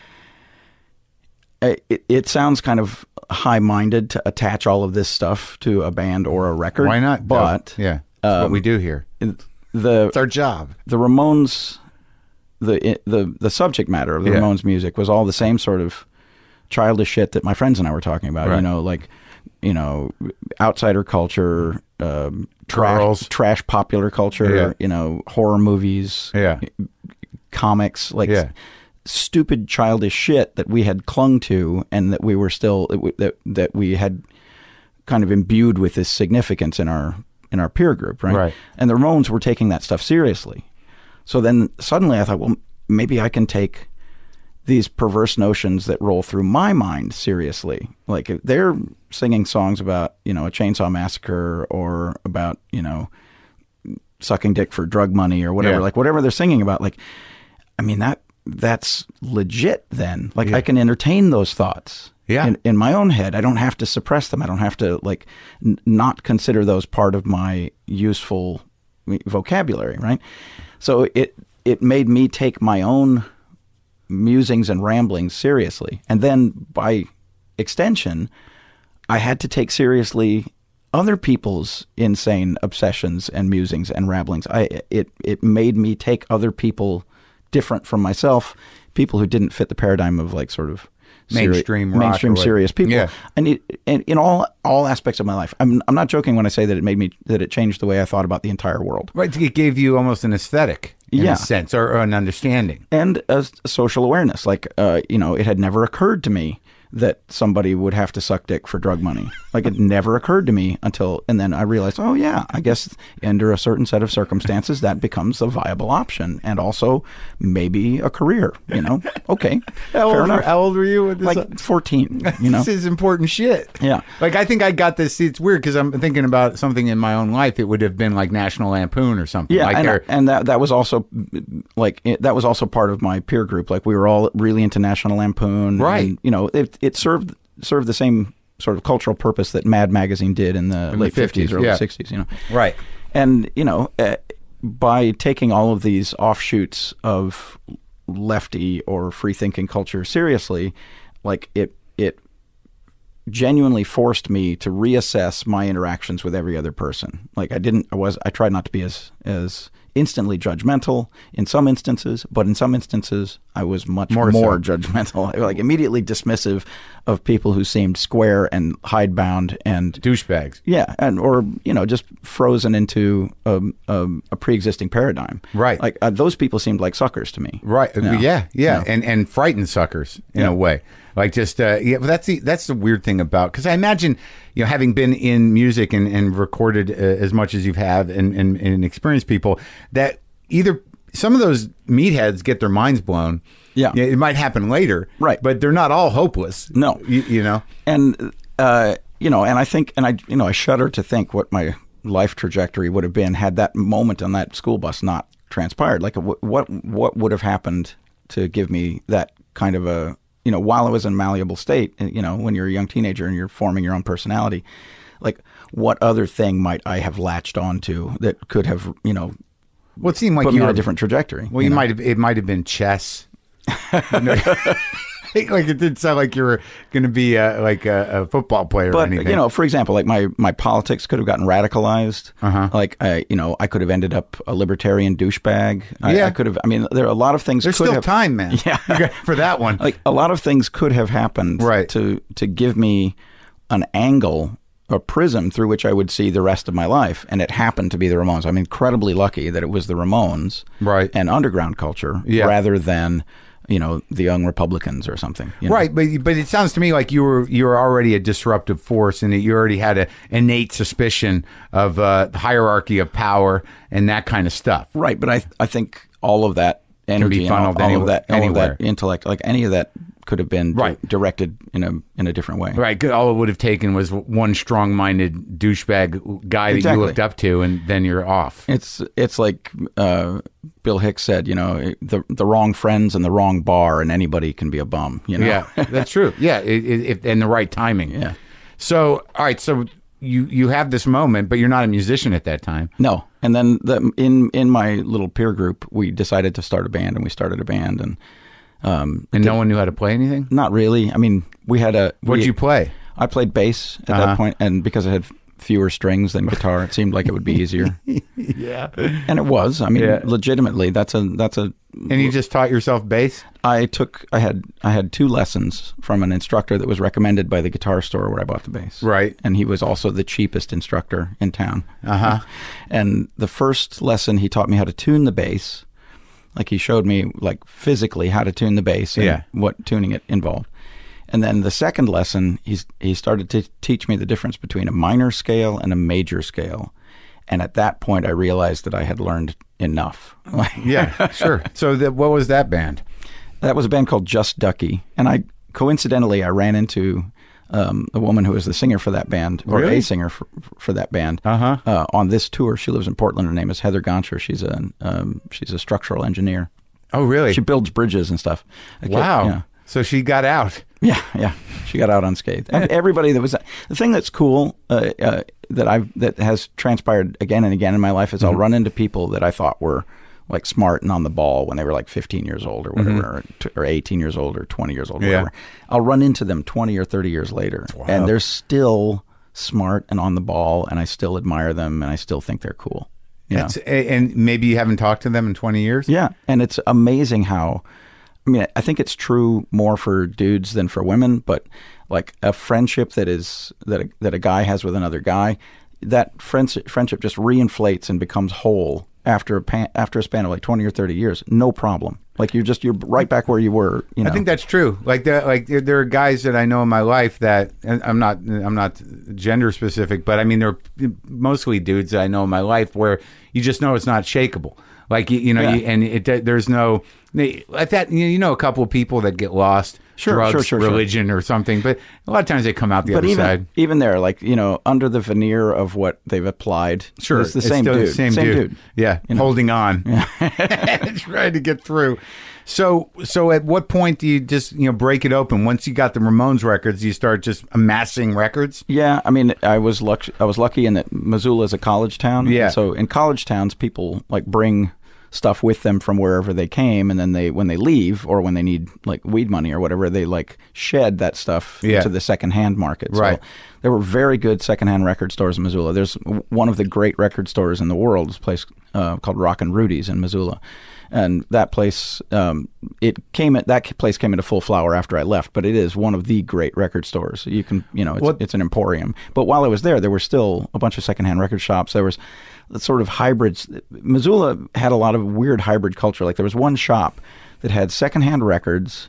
it, it sounds kind of high-minded to attach all of this stuff to a band or a record. Why not? But yeah, that's what we do here. the It's our job. the Ramones, the the the subject matter of the Yeah. Ramones music was all the same sort of childish shit that my friends and I were talking about. Right. You know, like you know, outsider culture, um, Girls. trash, trash popular culture. Yeah. You know, horror movies, Yeah. comics, like Yeah. stupid childish shit that we had clung to, and that we were still that that we had kind of imbued with this significance in our in our peer group, right? Right. And the Ramones were taking that stuff seriously. So then suddenly I thought, well, maybe I can take these perverse notions that roll through my mind seriously. Like if they're singing songs about, you know, a chainsaw massacre or about, you know, sucking dick for drug money or whatever, Yeah. like whatever they're singing about, like, I mean, that that's legit then. Like Yeah. I can entertain those thoughts. Yeah. In, in my own head. I don't have to suppress them. I don't have to like n- not consider those part of my useful vocabulary, right? So it it made me take my own musings and ramblings seriously. And then by extension, I had to take seriously other people's insane obsessions and musings and ramblings. I it it made me take other people different from myself, people who didn't fit the paradigm of like sort of seri- Mainstream rock or mainstream what- serious people. Yeah. And it, and in all all aspects of my life. I'm I'm not joking when I say that it made me that it changed the way I thought about the entire world. Right. It gave you almost an aesthetic, in Yeah. a sense, or, or an understanding. And a, a social awareness. Like, uh, you know, it had never occurred to me that somebody would have to suck dick for drug money. Like, it never occurred to me until, and then I realized, oh yeah, I guess under a certain set of circumstances that becomes a viable option, and also maybe a career. You know, okay, How fair old, enough. how old were you? With this? Like fourteen. You know, This is important shit. Yeah. Like, I think I got this. See, it's weird because I'm thinking about something in my own life. It would have been like National Lampoon or something. Yeah, like and, they're- and that that was also like it, that was also part of my peer group. Like, we were all really into National Lampoon, Right. And, you know, it it served served the same sort of cultural purpose that Mad Magazine did in the the late fifties, fifties, early yeah. sixties. You know, right. and you know, uh, by taking all of these offshoots of lefty or free thinking culture seriously, like it it genuinely forced me to reassess my interactions with every other person. Like, I didn't, I was, I tried not to be as, as instantly judgmental in some instances, but in some instances I was much More more, so. judgmental, like immediately dismissive of people who seemed square and hidebound and Douchebags. yeah, and or you know, just frozen into a, a, a pre-existing paradigm. Right. Like uh, those people seemed like suckers to me. Right. No. Yeah. Yeah. No. And and frightened suckers in Yeah. a way. Like, just uh, yeah. But that's the that's the weird thing about, because I imagine, you know, having been in music and, and recorded uh, as much as you've have and, and and experienced people, that either some of those meatheads get their minds blown. Yeah. It might happen later. Right. But they're not all hopeless. No. You, you know. And uh, you know, and I think, and I, you know, I shudder to think what my life trajectory would have been had that moment on that school bus not transpired. Like, wh- what what would have happened to give me that kind of a, you know, while I was in a malleable state, you know, when you're a young teenager and you're forming your own personality, like, what other thing might I have latched onto that could have, you know, Well, it seemed like put you me were on a different trajectory? Well, you, know? might have. It might have been chess. You know? Like, it didn't sound like you were going to be uh, like a, a football player or But anything. you know, for example, like my, my politics could have gotten radicalized. Uh-huh. Like I, you know, I could have ended up a libertarian douchebag. I, Yeah. I could have. I mean, there are a lot of things. There's could still have, time, man. Yeah. Okay, for that one. Like a lot of things could have happened. Right. To to give me an angle, a prism through which I would see the rest of my life, and it happened to be the Ramones. I'm incredibly lucky that it was the Ramones, Right. and underground culture, Yeah. rather than, you know, the Young Republicans or something. you know? Right, but but it sounds to me like you were you were already a disruptive force, and that you already had an innate suspicion of uh, the hierarchy of power and that kind of stuff. Right, but I I think all of that energy and all, funneled all any- of that all of anywhere. that intellect, like any of that, could have been di- Right. directed in a in a different way. Right, good. All it would have taken was one strong-minded douchebag guy that Exactly. you looked up to, and then you're off. It's it's like uh, Bill Hicks said, you know, the the wrong friends and the wrong bar, and anybody can be a bum. You know? Yeah, that's true. Yeah, it, it, it, and the right timing. Yeah. So, all right, so you you have this moment, but you're not a musician at that time. No, and then the, in in my little peer group, we decided to start a band, and we started a band, and um, And no one knew how to play anything? not really. I mean, we had a. What'd we- you play? I played bass at Uh-huh. that point, and because it had fewer strings than guitar, it seemed like it would be easier. Yeah. And it was. I mean, Yeah. legitimately, that's a that's a. And you just taught yourself bass? I took. I had. I had two lessons from an instructor that was recommended by the guitar store where I bought the bass. Right. And he was also the cheapest instructor in town. Uh-huh. And the first lesson, he taught me how to tune the bass. Like, he showed me, like, physically how to tune the bass and Yeah. what tuning it involved. And then the second lesson, he's, he started to teach me the difference between a minor scale and a major scale. And at that point, I realized that I had learned enough. Yeah, sure. So that, what was that band? That was a band called Just Ducky. And I, coincidentally, I ran into um, a woman who was the singer for that band, or Really? a singer for, for that band, Uh-huh. uh, on this tour. She lives in Portland. Her name is Heather Goncher. She's a um, she's a structural engineer. Oh, really? She builds bridges and stuff. A kid- Wow. Yeah. So she got out. Yeah, yeah. She got out unscathed. And everybody that was the thing that's cool uh, uh, that I've that has transpired again and again in my life is Mm-hmm. I'll run into people that I thought were like smart and on the ball when they were like fifteen years old or whatever, or, t- or eighteen years old or twenty years old, or Mm-hmm. Yeah. whatever. I'll run into them twenty or thirty years later, and they're still smart and on the ball, and I still admire them, and I still think they're cool. You know? It's, and maybe you haven't talked to them in twenty years? Yeah, and it's amazing how, I mean, I think it's true more for dudes than for women, but like a friendship that is that a, that a guy has with another guy, that friendship friendship just reinflates and becomes whole after a pan, after a span of like twenty or thirty years, no problem. Like you're just you're right back where you were. You know? I think that's true. Like there, like there, there are guys that I know in my life that, and I'm not, I'm not gender specific, but I mean they're mostly dudes that I know in my life where you just know it's not shakeable. Like you, you know, Yeah. you, and it there's no like that. You know, you know a couple of people that get lost, Sure, drugs, sure, sure, sure. religion, or something. But a lot of times they come out the But other even side. even there, like you know, under the veneer of what they've applied, Sure, it's the same still dude, the same, dude. Yeah, You know? holding on, trying to get through. So, so at what point do you just you know break it open? Once you got the Ramones records, you start just amassing records. Yeah, I mean, I was lucky. I was lucky in that Missoula is a college town. Yeah. So in college towns, people like bring stuff with them from wherever they came, and then they when they leave or when they need like weed money or whatever, they like shed that stuff Yeah. into the secondhand market. Right. So there were very good secondhand record stores in Missoula. There's one of the great record stores in the world. This place uh, called Rock and Rudy's in Missoula. And that place, um, it came at that place came into full flower after I left. But it is one of the great record stores. You can, you know, it's, What- it's an emporium. But while I was there, there were still a bunch of secondhand record shops. There was sort of hybrids. Missoula had a lot of weird hybrid culture. Like there was one shop that had secondhand records,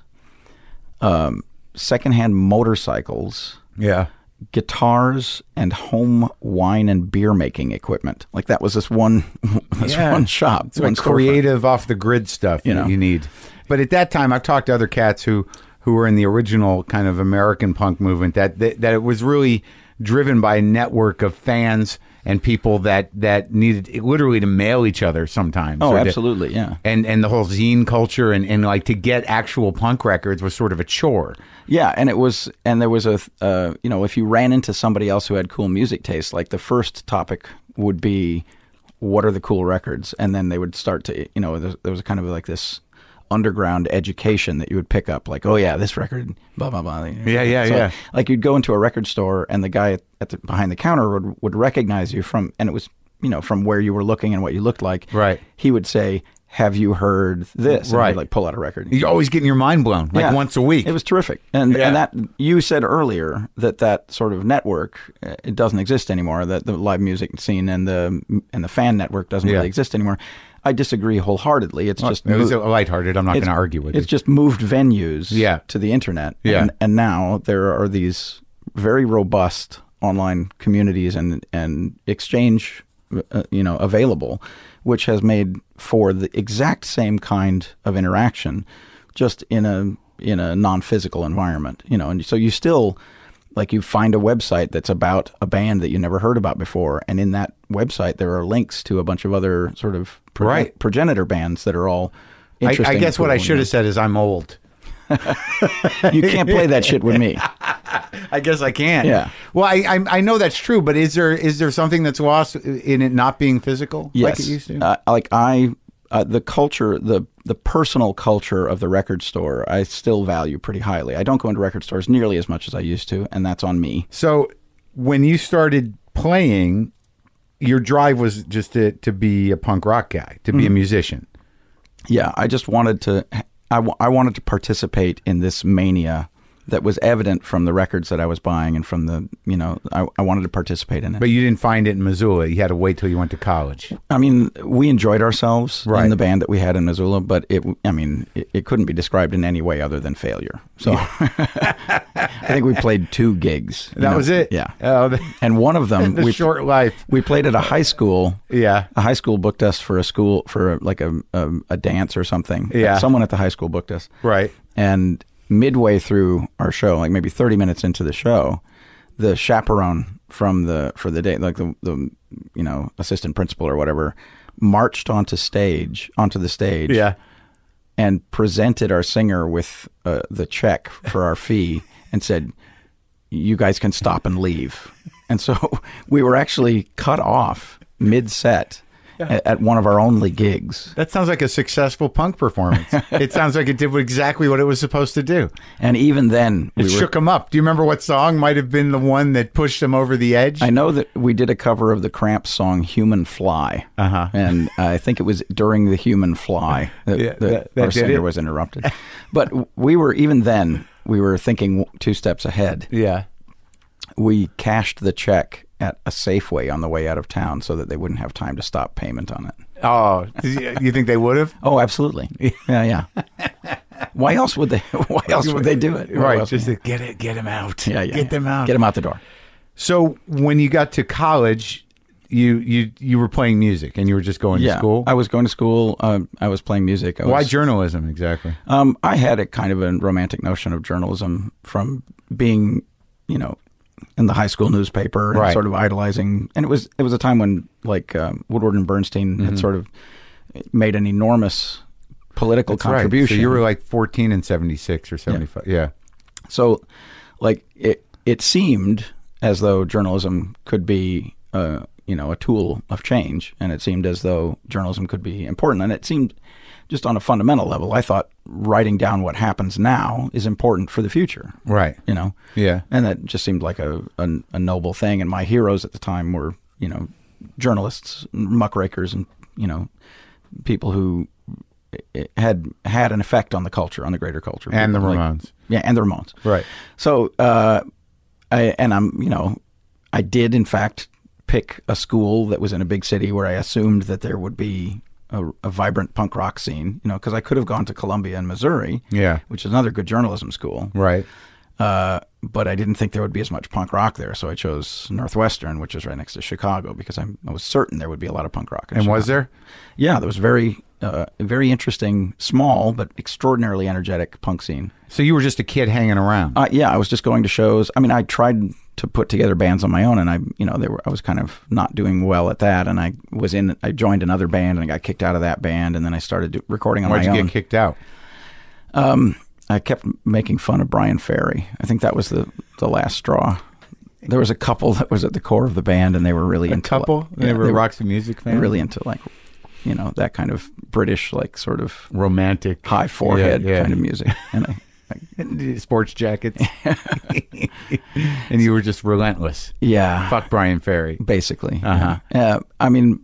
um, secondhand motorcycles, Yeah, guitars, and home wine and beer making equipment. Like that was this one, this Yeah. one shop. it's one like storefront. creative, off the grid stuff You that know. you need. But at that time, I've talked to other cats who who were in the original kind of American punk movement. That that, that it was really driven by a network of fans and people that that needed literally to mail each other sometimes. Oh, or to- absolutely, yeah. and and the whole zine culture and, and like to get actual punk records was sort of a chore. Yeah, and it was, and there was a, uh, you know, if you ran into somebody else who had cool music taste, like the first topic would be, what are the cool records? And then they would start to, you know, there, there was kind of like this underground education that you would pick up, like, oh yeah, this record, blah blah blah. Yeah, yeah, So, yeah. Like you'd go into a record store, and the guy at the behind the counter would would recognize you from, and it was, you know, from where you were looking and what you looked like. Right. He would say, "Have you heard this?" And Right. he'd, like pull out a record. You're always getting your mind blown, like Yeah. once a week. It was terrific, and Yeah. and that you said earlier that that sort of network uh, it doesn't exist anymore. That the live music scene and the and the fan network doesn't Yeah. really exist anymore. I disagree wholeheartedly. It's just it was mo- lighthearted. I'm not going it's- to argue with It's you. just moved venues Yeah. to the internet. Yeah. And, and now there are these very robust online communities and, and exchange, uh, you know, available, which has made for the exact same kind of interaction, just in a in a non-physical environment, you know. And so you still, like, you find a website that's about a band that you never heard about before, and in that website there are links to a bunch of other sort of progen- Right. progenitor bands that are all I, interesting. I guess and what I cool, should you have said is I'm old. know. You can't play that shit with me. I guess I can't. Yeah. Well, I, I I know that's true, but is there is there something that's lost in it not being physical like Yes, it used to? uh, like I, uh, the culture, the the personal culture of the record store, I still value pretty highly. I don't go into record stores nearly as much as I used to, and that's on me. So when you started playing, your drive was just to, to be a punk rock guy, to Mm-hmm. be a musician. Yeah, I just wanted to. I, w- I wanted to participate in this mania that was evident from the records that I was buying and from the, you know, I, I wanted to participate in it. But you didn't find it in Missoula. You had to wait till you went to college. I mean, we enjoyed ourselves Right. in the band that we had in Missoula, but it, I mean, it, it couldn't be described in any way other than failure. So I think we played two gigs. you That know? was it? Yeah. Oh, the, And one of them, the we, short life. we played at a high school. Yeah. A high school booked us for a school, for like a, a, a dance or something. Yeah. Someone at the high school booked us. Right. And midway through our show, like maybe thirty minutes into the show, the chaperone from the for the day, like the, the you know assistant principal or whatever, marched onto stage onto the stage, Yeah. and presented our singer with uh, the check for our fee and said, "You guys can stop and leave." And so we were actually cut off mid set. At at one of our only gigs. That sounds like a successful punk performance. It sounds like it did exactly what it was supposed to do. And even then, It we were, shook him up. Do you remember what song might have been the one that pushed him over the edge? I know that we did a cover of the Cramps song "Human Fly," Uh-huh. and I think it was during the "Human Fly" that, Yeah, that that- that our did singer it. was interrupted. But we were even then we were thinking two steps ahead. Yeah. We cashed the check at a Safeway on the way out of town so that they wouldn't have time to stop payment on it. Oh, you think they would have? Oh, absolutely. Yeah, yeah. Why else would they? Why else would they do it? Right, else- just to get it, get him out. yeah, yeah, get yeah. them out. Get them out the door. So when you got to college, you you you were playing music and you were just going Yeah, to school. I was going to school. Um, I was playing music. I Why was, journalism exactly? Um, I had a kind of a romantic notion of journalism from being, you know, in the high school newspaper and Right. sort of idolizing. And it was it was a time when like um, Woodward and Bernstein Mm-hmm. had sort of made an enormous political That's right. contribution. So you were like fourteen in seventy-six or seventy-five. Yeah. So, like it it seemed as though journalism could be, uh, you know, a tool of change, and it seemed as though journalism could be important. And it seemed, just on a fundamental level, I thought writing down what happens now is important for the future. Right. You know. Yeah. And that just seemed like a, a a noble thing. And my heroes at the time were, you know, journalists, muckrakers, and you know, people who had had an effect on the culture, on the greater culture. And the People like- Ramones. yeah, and the Ramones. Right. So, uh, I, and I'm, you know, I did in fact pick a school that was in a big city where I assumed that there would be a, a vibrant punk rock scene, you know, because I could have gone to Columbia in Missouri, Yeah. which is another good journalism school. Right. Uh, but I didn't think there would be as much punk rock there, so I chose Northwestern, which is right next to Chicago, because I'm, I was certain there would be a lot of punk rock in And Chicago. was there? Yeah, there was very, uh, very interesting, small but extraordinarily energetic punk scene. So you were just a kid hanging around. Uh, yeah, I was just going to shows. I mean, I tried to put together bands on my own, and I, you know, they were. I was kind of not doing well at that, and I was in. I joined another band, and I got kicked out of that band, and then I started do, recording on Why'd my you own. get kicked out? Um, I kept making fun of Brian Ferry. I think that was the the last straw. There was a couple that was at the core of the band, and they were really A into couple? Yeah, they were they were Roxy Music they fans? were really into like, you know, that kind of British, like sort of romantic. high forehead Yeah, yeah. kind of music, and I. Sports jackets. And you were just relentless. Yeah, Fuck Brian Ferry. basically. Uh-huh. Uh, I mean,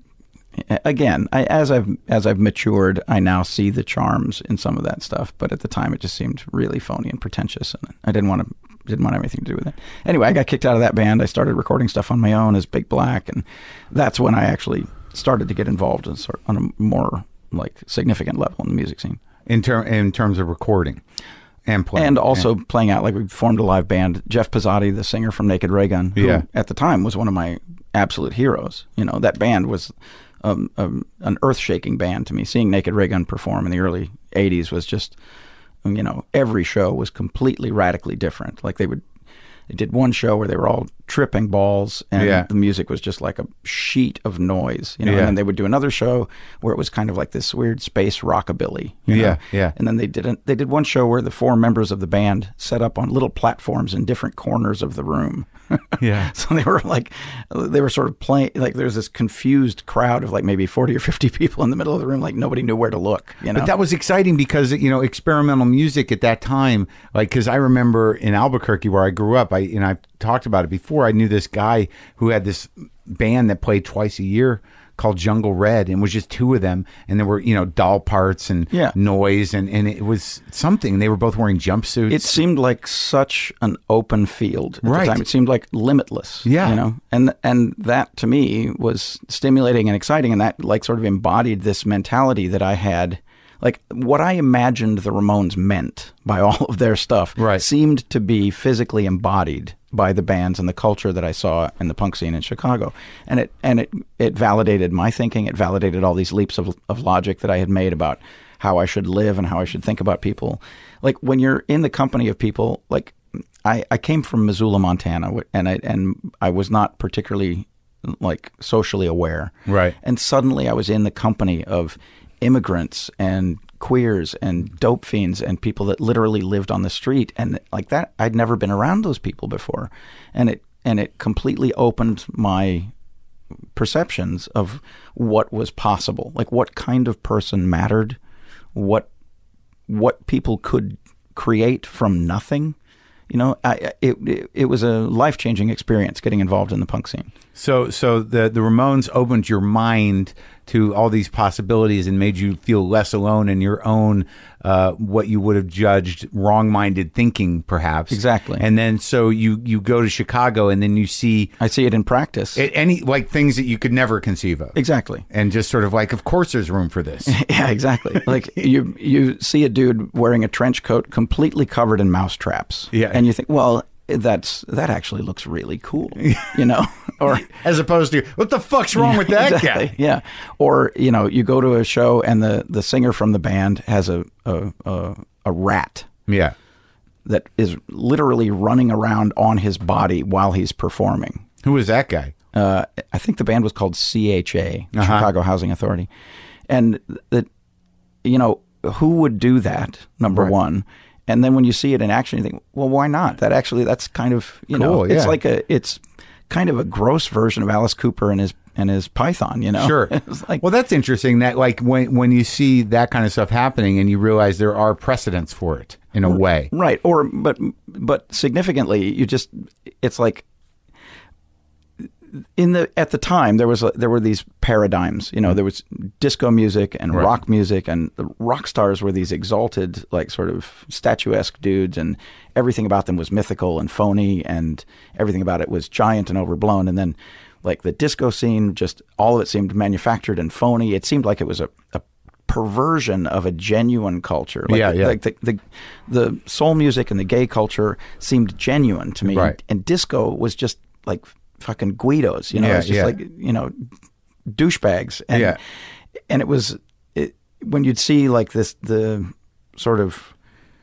again, I, as I've as I've matured, I now see the charms in some of that stuff. But at the time, it just seemed really phony and pretentious, and I didn't want to didn't want anything to do with it. Anyway, I got kicked out of that band. I started recording stuff on my own as Big Black, and that's when I actually started to get involved in sort on a more like significant level in the music scene. In, ter- in terms of recording and playing. And also playing out, like we formed a live band. Jeff Pizzotti, the singer from Naked Ray Gun, who Yeah. at the time was one of my absolute heroes. You know, that band was um, um, an earth-shaking band to me. Seeing Naked Ray Gun perform in the early eighties was just, you know, every show was completely radically different. Like they would, they did one show where they were all tripping balls, and Yeah. the music was just like a sheet of noise. You know, Yeah. and then they would do another show where it was kind of like this weird space rockabilly. You know? Yeah, yeah. And then they did a, they did one show where the four members of the band set up on little platforms in different corners of the room. Yeah. So they were like, they were sort of playing, like there was this confused crowd of like maybe forty or fifty people in the middle of the room, like nobody knew where to look, you know? But that was exciting because, you know, experimental music at that time, like, because I remember in Albuquerque where I grew up, I, and I've talked about it before, I knew this guy who had this band that played twice a year called Jungle Red, and it was just two of them, and there were, you know, doll parts and Yeah. noise, and, and it was something. They were both wearing jumpsuits. It seemed like such an open field at Right. the time. It seemed like limitless. Yeah. You know? And and that to me was stimulating and exciting, and that like sort of embodied this mentality that I had. Like what I imagined the Ramones meant by all of their stuff Right. seemed to be physically embodied by the bands and the culture that I saw in the punk scene in Chicago. And it and it, it validated my thinking. It validated all these leaps of, of logic that I had made about how I should live and how I should think about people. Like when you're in the company of people, like I, I came from Missoula, Montana, and I and I was not particularly like socially aware. Right. And suddenly I was in the company of immigrants and queers and dope fiends and people that literally lived on the street, and like that I'd never been around those people before, and it and it completely opened my perceptions of what was possible, like what kind of person mattered, what what people could create from nothing. You know, I, it, it it was a life-changing experience getting involved in the punk scene. So, so the the Ramones opened your mind to all these possibilities and made you feel less alone in your own uh, what you would have judged wrong-minded thinking, perhaps. Exactly. And then so you you go to Chicago and then you see I see it in practice. it, any like things that you could never conceive of. Exactly. And just sort of like, of course, there's room for this. Yeah, exactly. Like you you see a dude wearing a trench coat completely covered in mouse traps. Yeah. And you think, well, that's that actually looks really cool, you know? Or As opposed to, what the fuck's wrong with that exactly, guy? yeah. Or, you know, you go to a show and the, the singer from the band has a, a, a, a rat Yeah. that is literally running around on his body while he's performing. Who was that guy? Uh, I think the band was called C H A, Uh-huh. Chicago Housing Authority. And, that, you know, who would do that, number Right. one? And then when you see it in action, you think, well, why not? That actually, that's kind of, you know, Cool, it's yeah. like a, it's kind of a gross version of Alice Cooper and his and his Python, you know? Sure. It's like, Well, that's interesting that like when when you see that kind of stuff happening and you realize there are precedents for it in a way. right. Or, but, but significantly, you just, it's like, in the at the time there was a, there were these paradigms, you know, there was disco music and Right. rock music, and the rock stars were these exalted, like sort of statuesque dudes, and everything about them was mythical and phony, and everything about it was giant and overblown. And then like the disco scene, just all of it seemed manufactured and phony. It seemed like it was a, a perversion of a genuine culture. Like, Yeah, yeah. Like the, the the soul music and the gay culture seemed genuine to me, Right. and disco was just like fucking Guidos, you know, Yeah, it's just yeah. like, you know, douchebags. And, Yeah. and it was, it, when you'd see like this, the sort of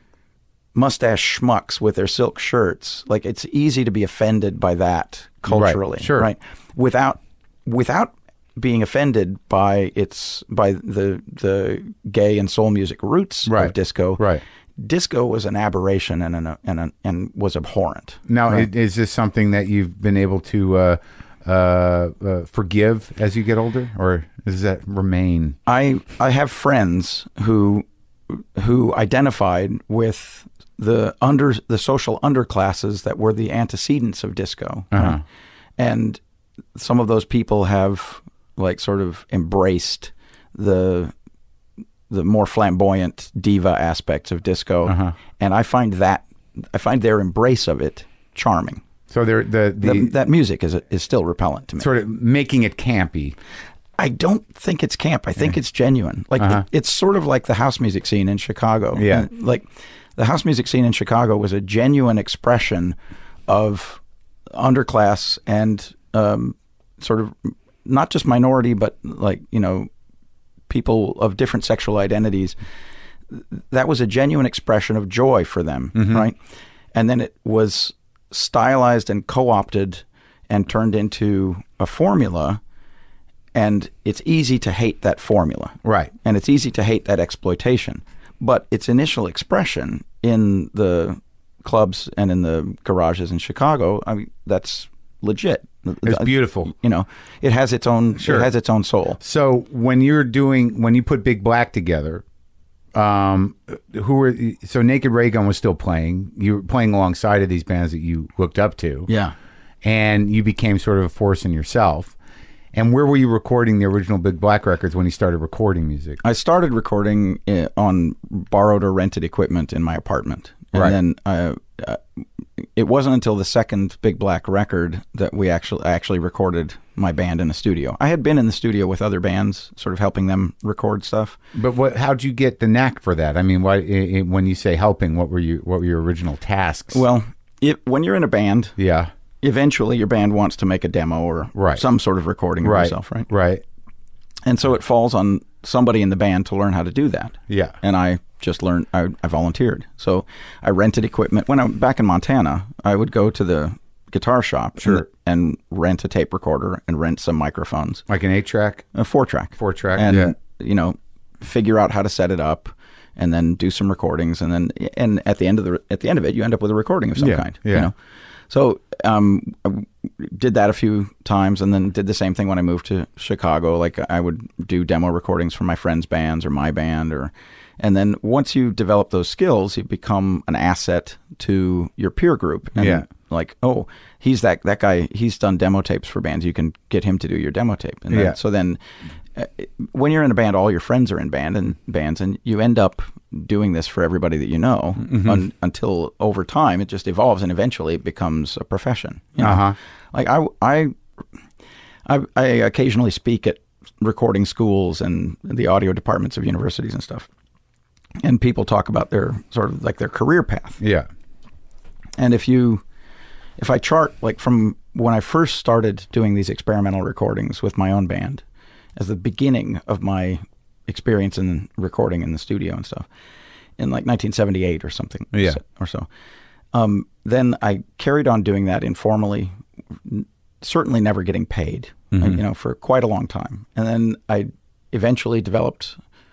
mustache schmucks with their silk shirts, like it's easy to be offended by that culturally, sure. right? Without, without being offended by its, by the, the gay and soul music roots Right. of disco. Right. Disco was an aberration and an, and an, and was abhorrent. Now, right? i- is this something that you've been able to uh, uh, uh, forgive as you get older, or does that remain? I I have friends who who identified with the under the social underclasses that were the antecedents of disco, right? And some of those people have like sort of embraced the the more flamboyant diva aspects of disco, and I find that I find their embrace of it charming. So they're the the, The, that music is is still repellent to me. sort of making it campy. I don't think it's camp. I think it's genuine. Like it, it's sort of like the house music scene in Chicago. Yeah. And, like the house music scene in Chicago was a genuine expression of underclass and um, sort of not just minority, but like, you know, people of different sexual identities. That was a genuine expression of joy for them, right? And then it was stylized and co-opted and turned into a formula. And it's easy to hate that formula. Right. And it's easy to hate that exploitation. But its initial expression in the clubs and in the garages in Chicago, I mean, that's legit. It's beautiful. You know, it has its own, Sure. it has its own soul. So when you're doing when you put Big Black together, um, who were so Naked Ray Gun was still playing. You were playing alongside of these bands that you looked up to. Yeah. And you became sort of a force in yourself. And where were you recording the original Big Black records when you started recording music? I started recording uh, on borrowed or rented equipment in my apartment. And Right. then uh, uh, it wasn't until the second Big Black record that we actually I actually recorded my band in a studio. I had been in the studio with other bands, sort of helping them record stuff. But what? How'd you get the knack for that? I mean, why, i i when you say helping, what were you? What were your original tasks? Well, it, when you're in a band, yeah, eventually your band wants to make a demo or Right. some sort of recording of right, yourself, right? right, And so it falls on somebody in the band to learn how to do that. yeah, And I just learned, I, I volunteered. So I rented equipment. When I'm back in Montana, I would go to the guitar shop Sure. and, and rent a tape recorder and rent some microphones, like an eight track, a four track. four track, And, yeah, you know, figure out how to set it up and then do some recordings. And then, and at the end of the, at the end of it, you end up with a recording of some Yeah, kind, yeah. you know? So, um, I did that a few times and then did the same thing when I moved to Chicago. Like I would do demo recordings for my friends' bands or my band or, and then once you develop those skills, you become an asset to your peer group. And Yeah. like, oh, he's that that guy. He's done demo tapes for bands. You can get him to do your demo tape. And then, Yeah. so then, uh, when you're in a band, all your friends are in band and bands, and you end up doing this for everybody that you know Mm-hmm. un, until over time it just evolves and eventually it becomes a profession. You know? Uh-huh. Like I, I, I, I occasionally speak at recording schools and the audio departments of universities and stuff, and people talk about their sort of like their career path. Yeah. And if you, if I chart like from when I first started doing these experimental recordings with my own band, as the beginning of my experience in recording in the studio and stuff, in like nineteen seventy-eight or something, Yeah. or so, um, then I carried on doing that informally, certainly never getting paid, you know, for quite a long time. And then I eventually developed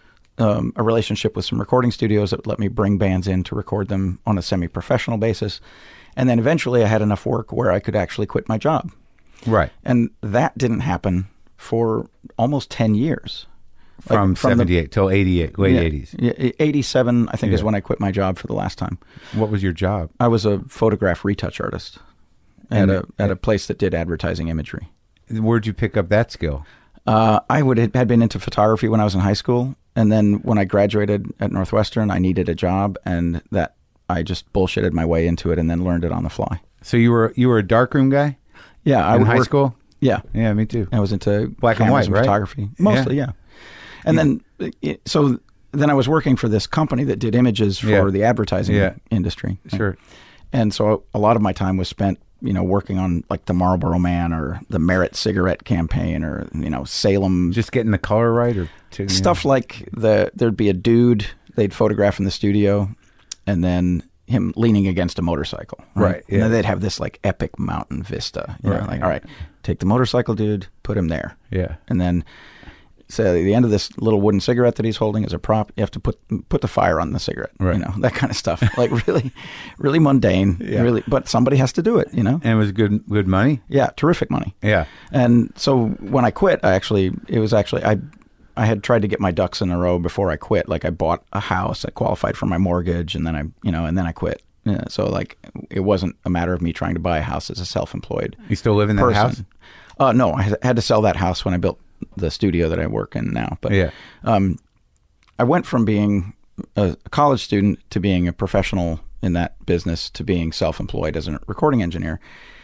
um, a relationship with some recording studios that would let me bring bands in to record them on a semi-professional basis. And then eventually I had enough work where I could actually quit my job. Right. And that didn't happen for almost ten years. Like, From, from the- seventy-eight till eighty-eight, late yeah, eighties. Yeah, eighty-seven, I think, is Yeah. when I quit my job for the last time. What was your job? I was a photograph retouch artist at And- a at a place that did advertising imagery. Where'd you pick up that skill? Uh, I would had been into photography when I was in high school, and then when I graduated at Northwestern, I needed a job, and that I just bullshitted my way into it, and then learned it on the fly. So you were you were a darkroom guy Yeah, I in would high work- school? Yeah, Yeah, me too. I was into Black and cameras white, right? photography mostly. Yeah, and then it, so then I was working for this company that did images for Yeah. the advertising Yeah. industry. Sure. And so a lot of my time was spent, you know, working on like the Marlboro Man or the Merit cigarette campaign or, you know, Salem Just getting the color right, or to, you stuff know? like the there'd be a dude they'd photograph in the studio, and then him leaning against a motorcycle. Right, And yeah. then they'd have this like epic mountain vista. You know, Right. like, all right, take the motorcycle dude, put him there. Yeah. And then so at the end of this little wooden cigarette that he's holding as a prop, you have to put put the fire on the cigarette. Right. You know, that kind of stuff. Like really, really mundane. Yeah. Really, but somebody has to do it. You know. And it was good good money? Yeah, terrific money. Yeah. And so when I quit, I actually it was actually I I had tried to get my ducks in a row before I quit. Like I bought a house, I qualified for my mortgage, and then I you know and then I quit. Yeah, so like it wasn't a matter of me trying to buy a house as a self-employed You still live in that person. house? Uh, no, I had to sell that house when I built the studio that I work in now. But Yeah. um, I went from being a college student to being a professional in that business to being self-employed as a recording engineer,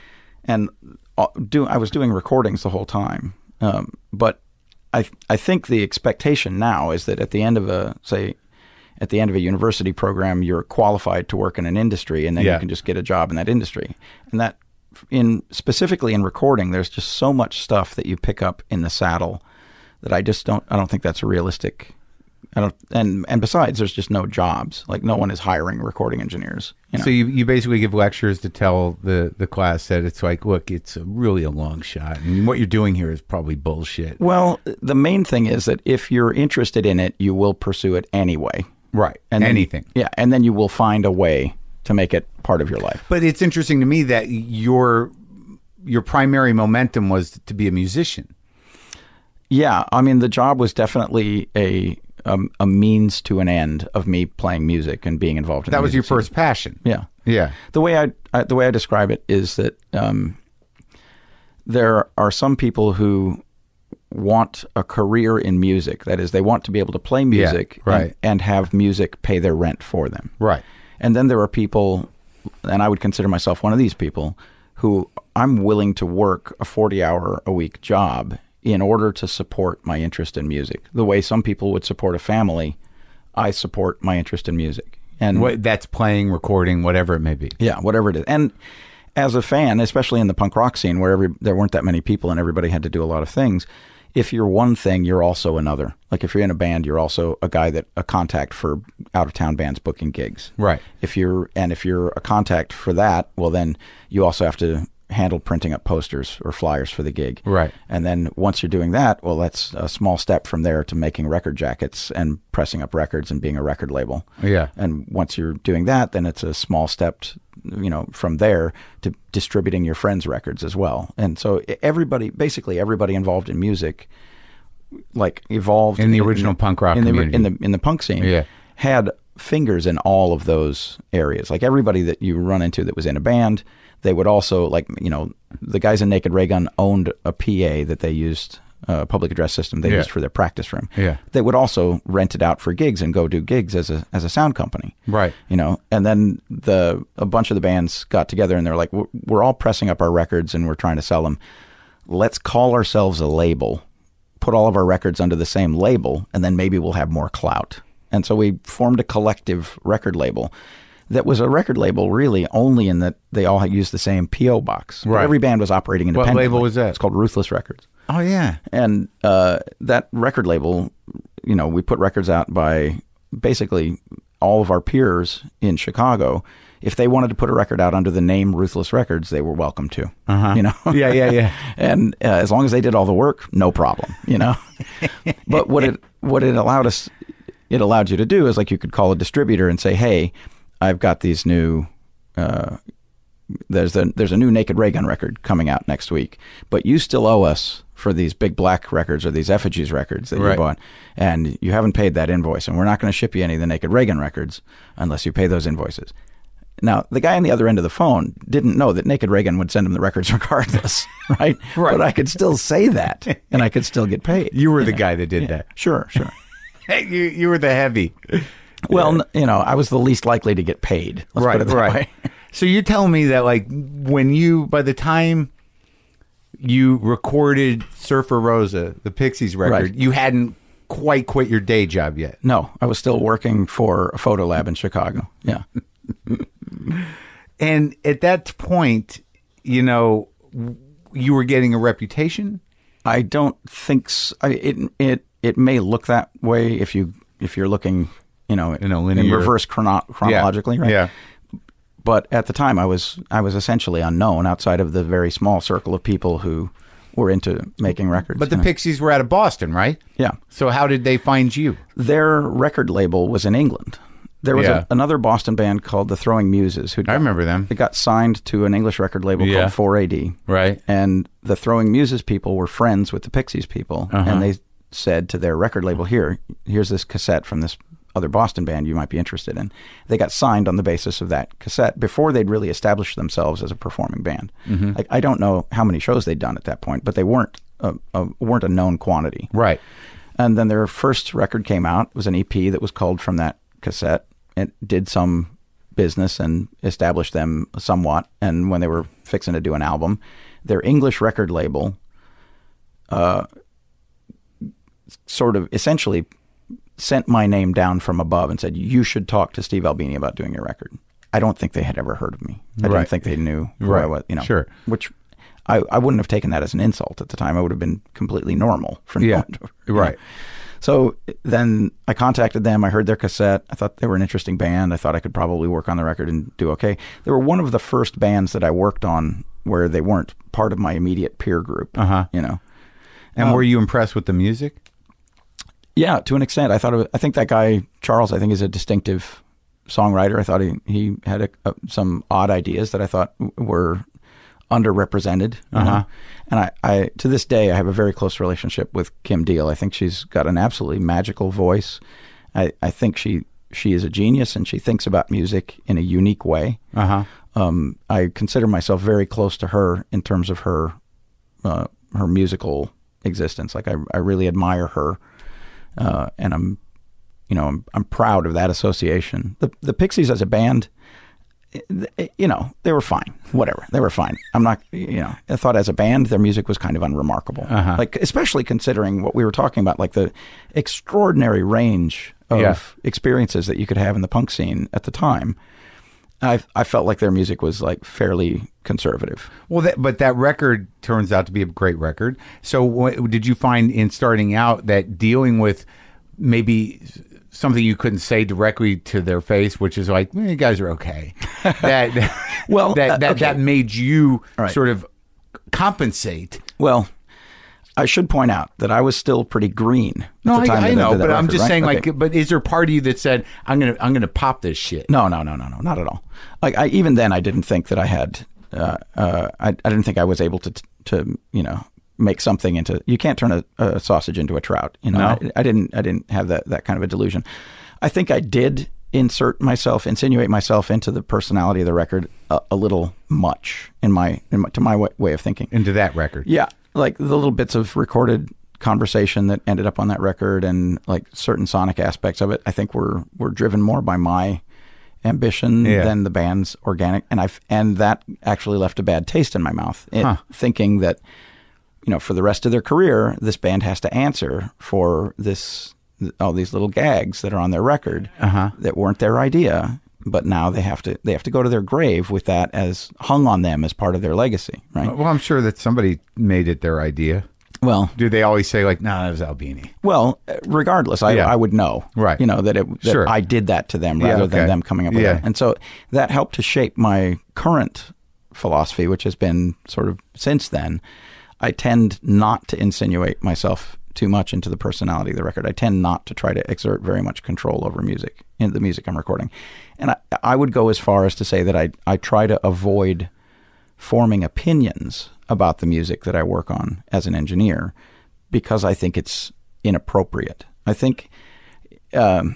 and uh, do I was doing recordings the whole time. Um, but I I think the expectation now is that at the end of a say. At the end of a university program, you're qualified to work in an industry, and then Yeah. you can just get a job in that industry. And that, in specifically in recording, there's just so much stuff that you pick up in the saddle that I just don't. I don't think that's a realistic. I don't. And and besides, there's just no jobs. Like no one is hiring recording engineers. You know? So you, you basically give lectures to tell the, the class that it's like, look, it's a really a long shot, and what you're doing here is probably bullshit. Well, the main thing is that if you're interested in it, you will pursue it anyway. Right. And then- Anything. yeah, and then you will find a way to make it part of your life. But it's interesting to me that your your primary momentum was to be a musician. Yeah, I mean, the job was definitely a um, a means to an end of me playing music and being involved in That the was your music scene. first passion. Yeah, Yeah. the way I, I the way I describe it is that um, there are some people who want a career in music. That is, they want to be able to play music right. and, and have music pay their rent for them. Right. And then there are people, and I would consider myself one of these people, who I'm willing to work a forty-hour-a-week job in order to support my interest in music. The way some people would support a family, I support my interest in music. And What, that's playing, recording, whatever it may be. yeah, whatever it is. And as a fan, especially in the punk rock scene where every, there weren't that many people and everybody had to do a lot of things, if you're one thing, you're also another. Like if you're in a band, you're also a guy that a contact for out of town bands booking gigs. Right. If you're and if you're a contact for that, well then you also have to handle printing up posters or flyers for the gig. Right. And then once you're doing that, well that's a small step from there to making record jackets and pressing up records and being a record label. Yeah. And once you're doing that, then it's a small step, you know, from there to distributing your friends' records as well. And so everybody, basically everybody involved in music, like evolved In the original punk rock in the, community. in the in the punk scene, Yeah. had fingers in all of those areas. Like everybody that you run into that was in a band, they would also, like, you know, the guys in Naked Ray Gun owned a P A that they used, a public address system they Yeah. used for their practice room. Yeah. They would also rent it out for gigs and go do gigs as a as a sound company. Right. You know, and then the a bunch of the bands got together and they're like, we're, we're all pressing up our records and we're trying to sell them. Let's call ourselves a label, put all of our records under the same label, and then maybe we'll have more clout. And so we formed a collective record label that was a record label really only in that they all used the same P O box. Right. Every band was operating What independently. label was that? It's called Ruthless Records. Oh, yeah. And uh, that record label, you know, we put records out by basically all of our peers in Chicago. If they wanted to put a record out under the name Ruthless Records, they were welcome to. Uh-huh. You know? Yeah, yeah, yeah. And uh, as long as they did all the work, no problem, you know? But what it what it allowed us, it allowed you to do is, like, you could call a distributor and say, hey, I've got these new, uh, there's a, there's a new Naked Ray Gun record coming out next week, but you still owe us for these Big Black records or these Effigies records that Right. you bought, and you haven't paid that invoice, and we're not going to ship you any of the Naked Ray Gun records unless you pay those invoices. Now, the guy on the other end of the phone didn't know that Naked Ray Gun would send him the records regardless, right? Right. But I could still say that, and I could still get paid. You were the guy that did that. Sure, sure. Hey, you, you were the heavy. Well, n- you know, I was the least likely to get paid. Let's right, put it that right. way. So you're telling me that, like, when you, by the time you recorded Surfer Rosa, the Pixies record, Right. you hadn't quite quit your day job yet. No, I was still working for a photo lab in Chicago. Yeah. And at that point, you know, you were getting a reputation. I don't think so. I, it it it may look that way if you if you're looking, you know, In a in linear- reverse chrono- chronologically, right? Yeah. But at the time, I was I was essentially unknown outside of the very small circle of people who were into making records. But the you know. Pixies were out of Boston, right? Yeah, So how did they find you? their record label was in England. There was Yeah. a, another Boston band called the Throwing Muses who I remember them. It got signed to an English record label Yeah. called four A D. Right. And the Throwing Muses people were friends with the Pixies people. Uh-huh. And they said to their record label, here, here's this cassette from this other Boston band you might be interested in. They got signed on the basis of that cassette before they'd really established themselves as a performing band. Mm-hmm. Like, I don't know how many shows they'd done at that point, but they weren't a, a, weren't a known quantity. Right. And then their first record came out. It was an E P that was called From That Cassette. It did some business and established them somewhat. And when they were fixing to do an album, their English record label uh, sort of essentially sent my name down from above and said, you should talk to Steve Albini about doing your record. I don't think they had ever heard of me. I Right. didn't think they knew who Right. I was, you know. Sure. Which I, I wouldn't have taken that as an insult at the time. I would have been completely normal from Yeah. you know. Right. So then I contacted them. I heard their cassette. I thought they were an interesting band. I thought I could probably work on the record and do okay. They were one of the first bands that I worked on where they weren't part of my immediate peer group. Uh-huh. You know. And Um, were you impressed with the music? Yeah, to an extent. I thought. It was, I think that guy Charles. I think is a distinctive songwriter. I thought he he had a, a, some odd ideas that I thought were underrepresented. you Uh-huh. know? And I, I to this day I have a very close relationship with Kim Deal. I think she's got an absolutely magical voice. I, I think she she is a genius and she thinks about music in a unique way. Uh-huh. Um, I consider myself very close to her in terms of her uh, her musical existence. Like I I really admire her. Uh, and I'm, you know, I'm, I'm proud of that association. The the Pixies as a band, you know, they were fine. Whatever, they were fine. I'm not, you know, I thought as a band, their music was kind of unremarkable. Uh-huh. Like, especially considering what we were talking about, like the extraordinary range of Yeah. experiences that you could have in the punk scene at the time. I I felt like their music was like fairly conservative. Well, that, but that record turns out to be a great record. So what, did you find in starting out that dealing with maybe something you couldn't say directly to their face, which is like, eh, you guys are okay. That, Well, that, uh, that, okay. that made you Right. sort of compensate. Well, I should point out that I was still pretty green. No, at the I, time I that know, did that but I'm record, just right? saying, Okay. like, but is there a part of you that said, I'm going to, I'm going to pop this shit? No, no, no, no, no, not at all. Like I, even then, I didn't think that I had. Uh, uh, I, I didn't think I was able to, to, you know, make something into. You can't turn a, a sausage into a trout. You know, No. I, I didn't. I didn't have that that kind of a delusion. I think I did insert myself, insinuate myself into the personality of the record a, a little much in my, in my to my way, way of thinking. Into that record. Yeah, like the little bits of recorded conversation that ended up on that record, and like certain sonic aspects of it, I think were were driven more by my ambition yeah. than the band's organic, and I and that actually left a bad taste in my mouth, it, huh. thinking that, you know, for the rest of their career, this band has to answer for this, all these little gags that are on their record uh-huh. that weren't their idea, but now they have to they have to go to their grave with that as hung on them as part of their legacy, right? Well, I'm sure that somebody made it their idea. Well, do they always say like, "No, nah, that was Albini"? Well, regardless, I, yeah. I would know, right? You know that it that sure. I did that to them rather yeah, okay. than them coming up with yeah. it, and so that helped to shape my current philosophy, which has been sort of since then. I tend not to insinuate myself too much into the personality of the record. I tend not to try to exert very much control over music in the music I'm recording, and I, I would go as far as to say that I I try to avoid forming opinions about the music that I work on as an engineer, because I think it's inappropriate. I think um,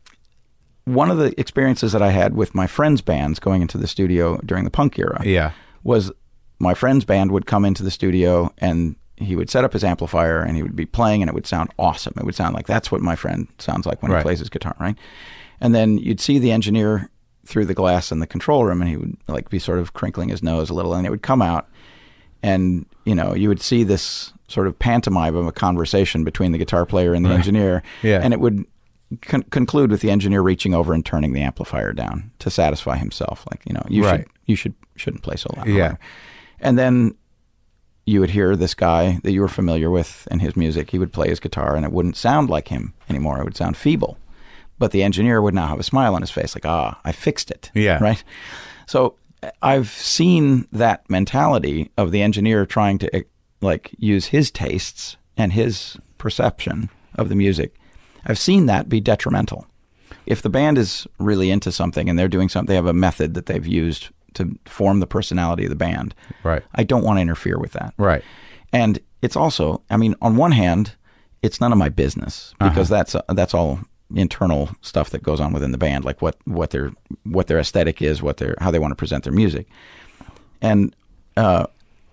one of the experiences that I had with my friends' bands going into the studio during the punk era yeah. was my friend's band would come into the studio and he would set up his amplifier and he would be playing and it would sound awesome. It would sound like that's what my friend sounds like when right. he plays his guitar, right? And then you'd see the engineer through the glass in the control room and he would like be sort of crinkling his nose a little, and it would come out and, you know, you would see this sort of pantomime of a conversation between the guitar player and the right. engineer, yeah. and it would con- conclude with the engineer reaching over and turning the amplifier down to satisfy himself, like, you know, you right. should you should shouldn't play so loud. Yeah. And then you would hear this guy that you were familiar with and his music. He would play his guitar and it wouldn't sound like him anymore. It would sound feeble. But the engineer would now have a smile on his face, like, ah, I fixed it. Yeah. Right? So I've seen that mentality of the engineer trying to like use his tastes and his perception of the music. I've seen that be detrimental. If the band is really into something and they're doing something, they have a method that they've used to form the personality of the band. Right. I don't want to interfere with that. Right. And it's also, I mean, on one hand, it's none of my business because uh-huh. that's uh, that's all internal stuff that goes on within the band, like what, what their what their aesthetic is, what their how they want to present their music. And uh,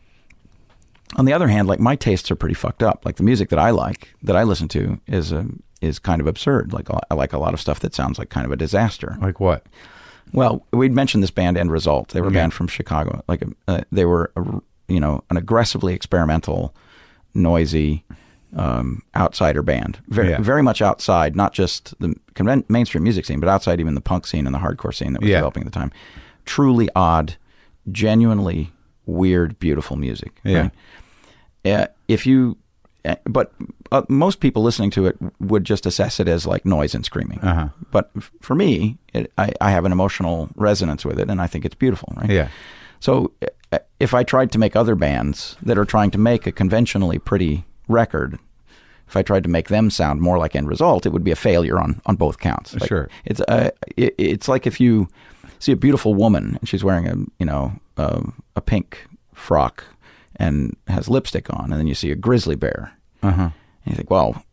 on the other hand, like my tastes are pretty fucked up. Like the music that I like, that I listen to, is a, is kind of absurd. Like I like a lot of stuff that sounds like kind of a disaster. Like what? Well, we'd mentioned this band End Result. They were a yeah. band from Chicago. Like uh, they were, a, you know, an aggressively experimental, noisy, um, outsider band. Very, yeah. very much outside, not just the conven- mainstream music scene, but outside even the punk scene and the hardcore scene that was yeah. developing at the time. Truly odd, genuinely weird, beautiful music. Yeah. Right? Uh, if you, uh, but uh, most people listening to it would just assess it as like noise and screaming. Uh-huh. But f- for me, it, I, I have an emotional resonance with it, and I think it's beautiful. Right? Yeah. So uh, if I tried to make other bands that are trying to make a conventionally pretty record, if I tried to make them sound more like End Result, it would be a failure on, on both counts. Like, sure. It's uh, it, it's like if you see a beautiful woman and she's wearing a you know uh, a pink frock and has lipstick on, and then you see a grizzly bear, uh-huh. and you think, well,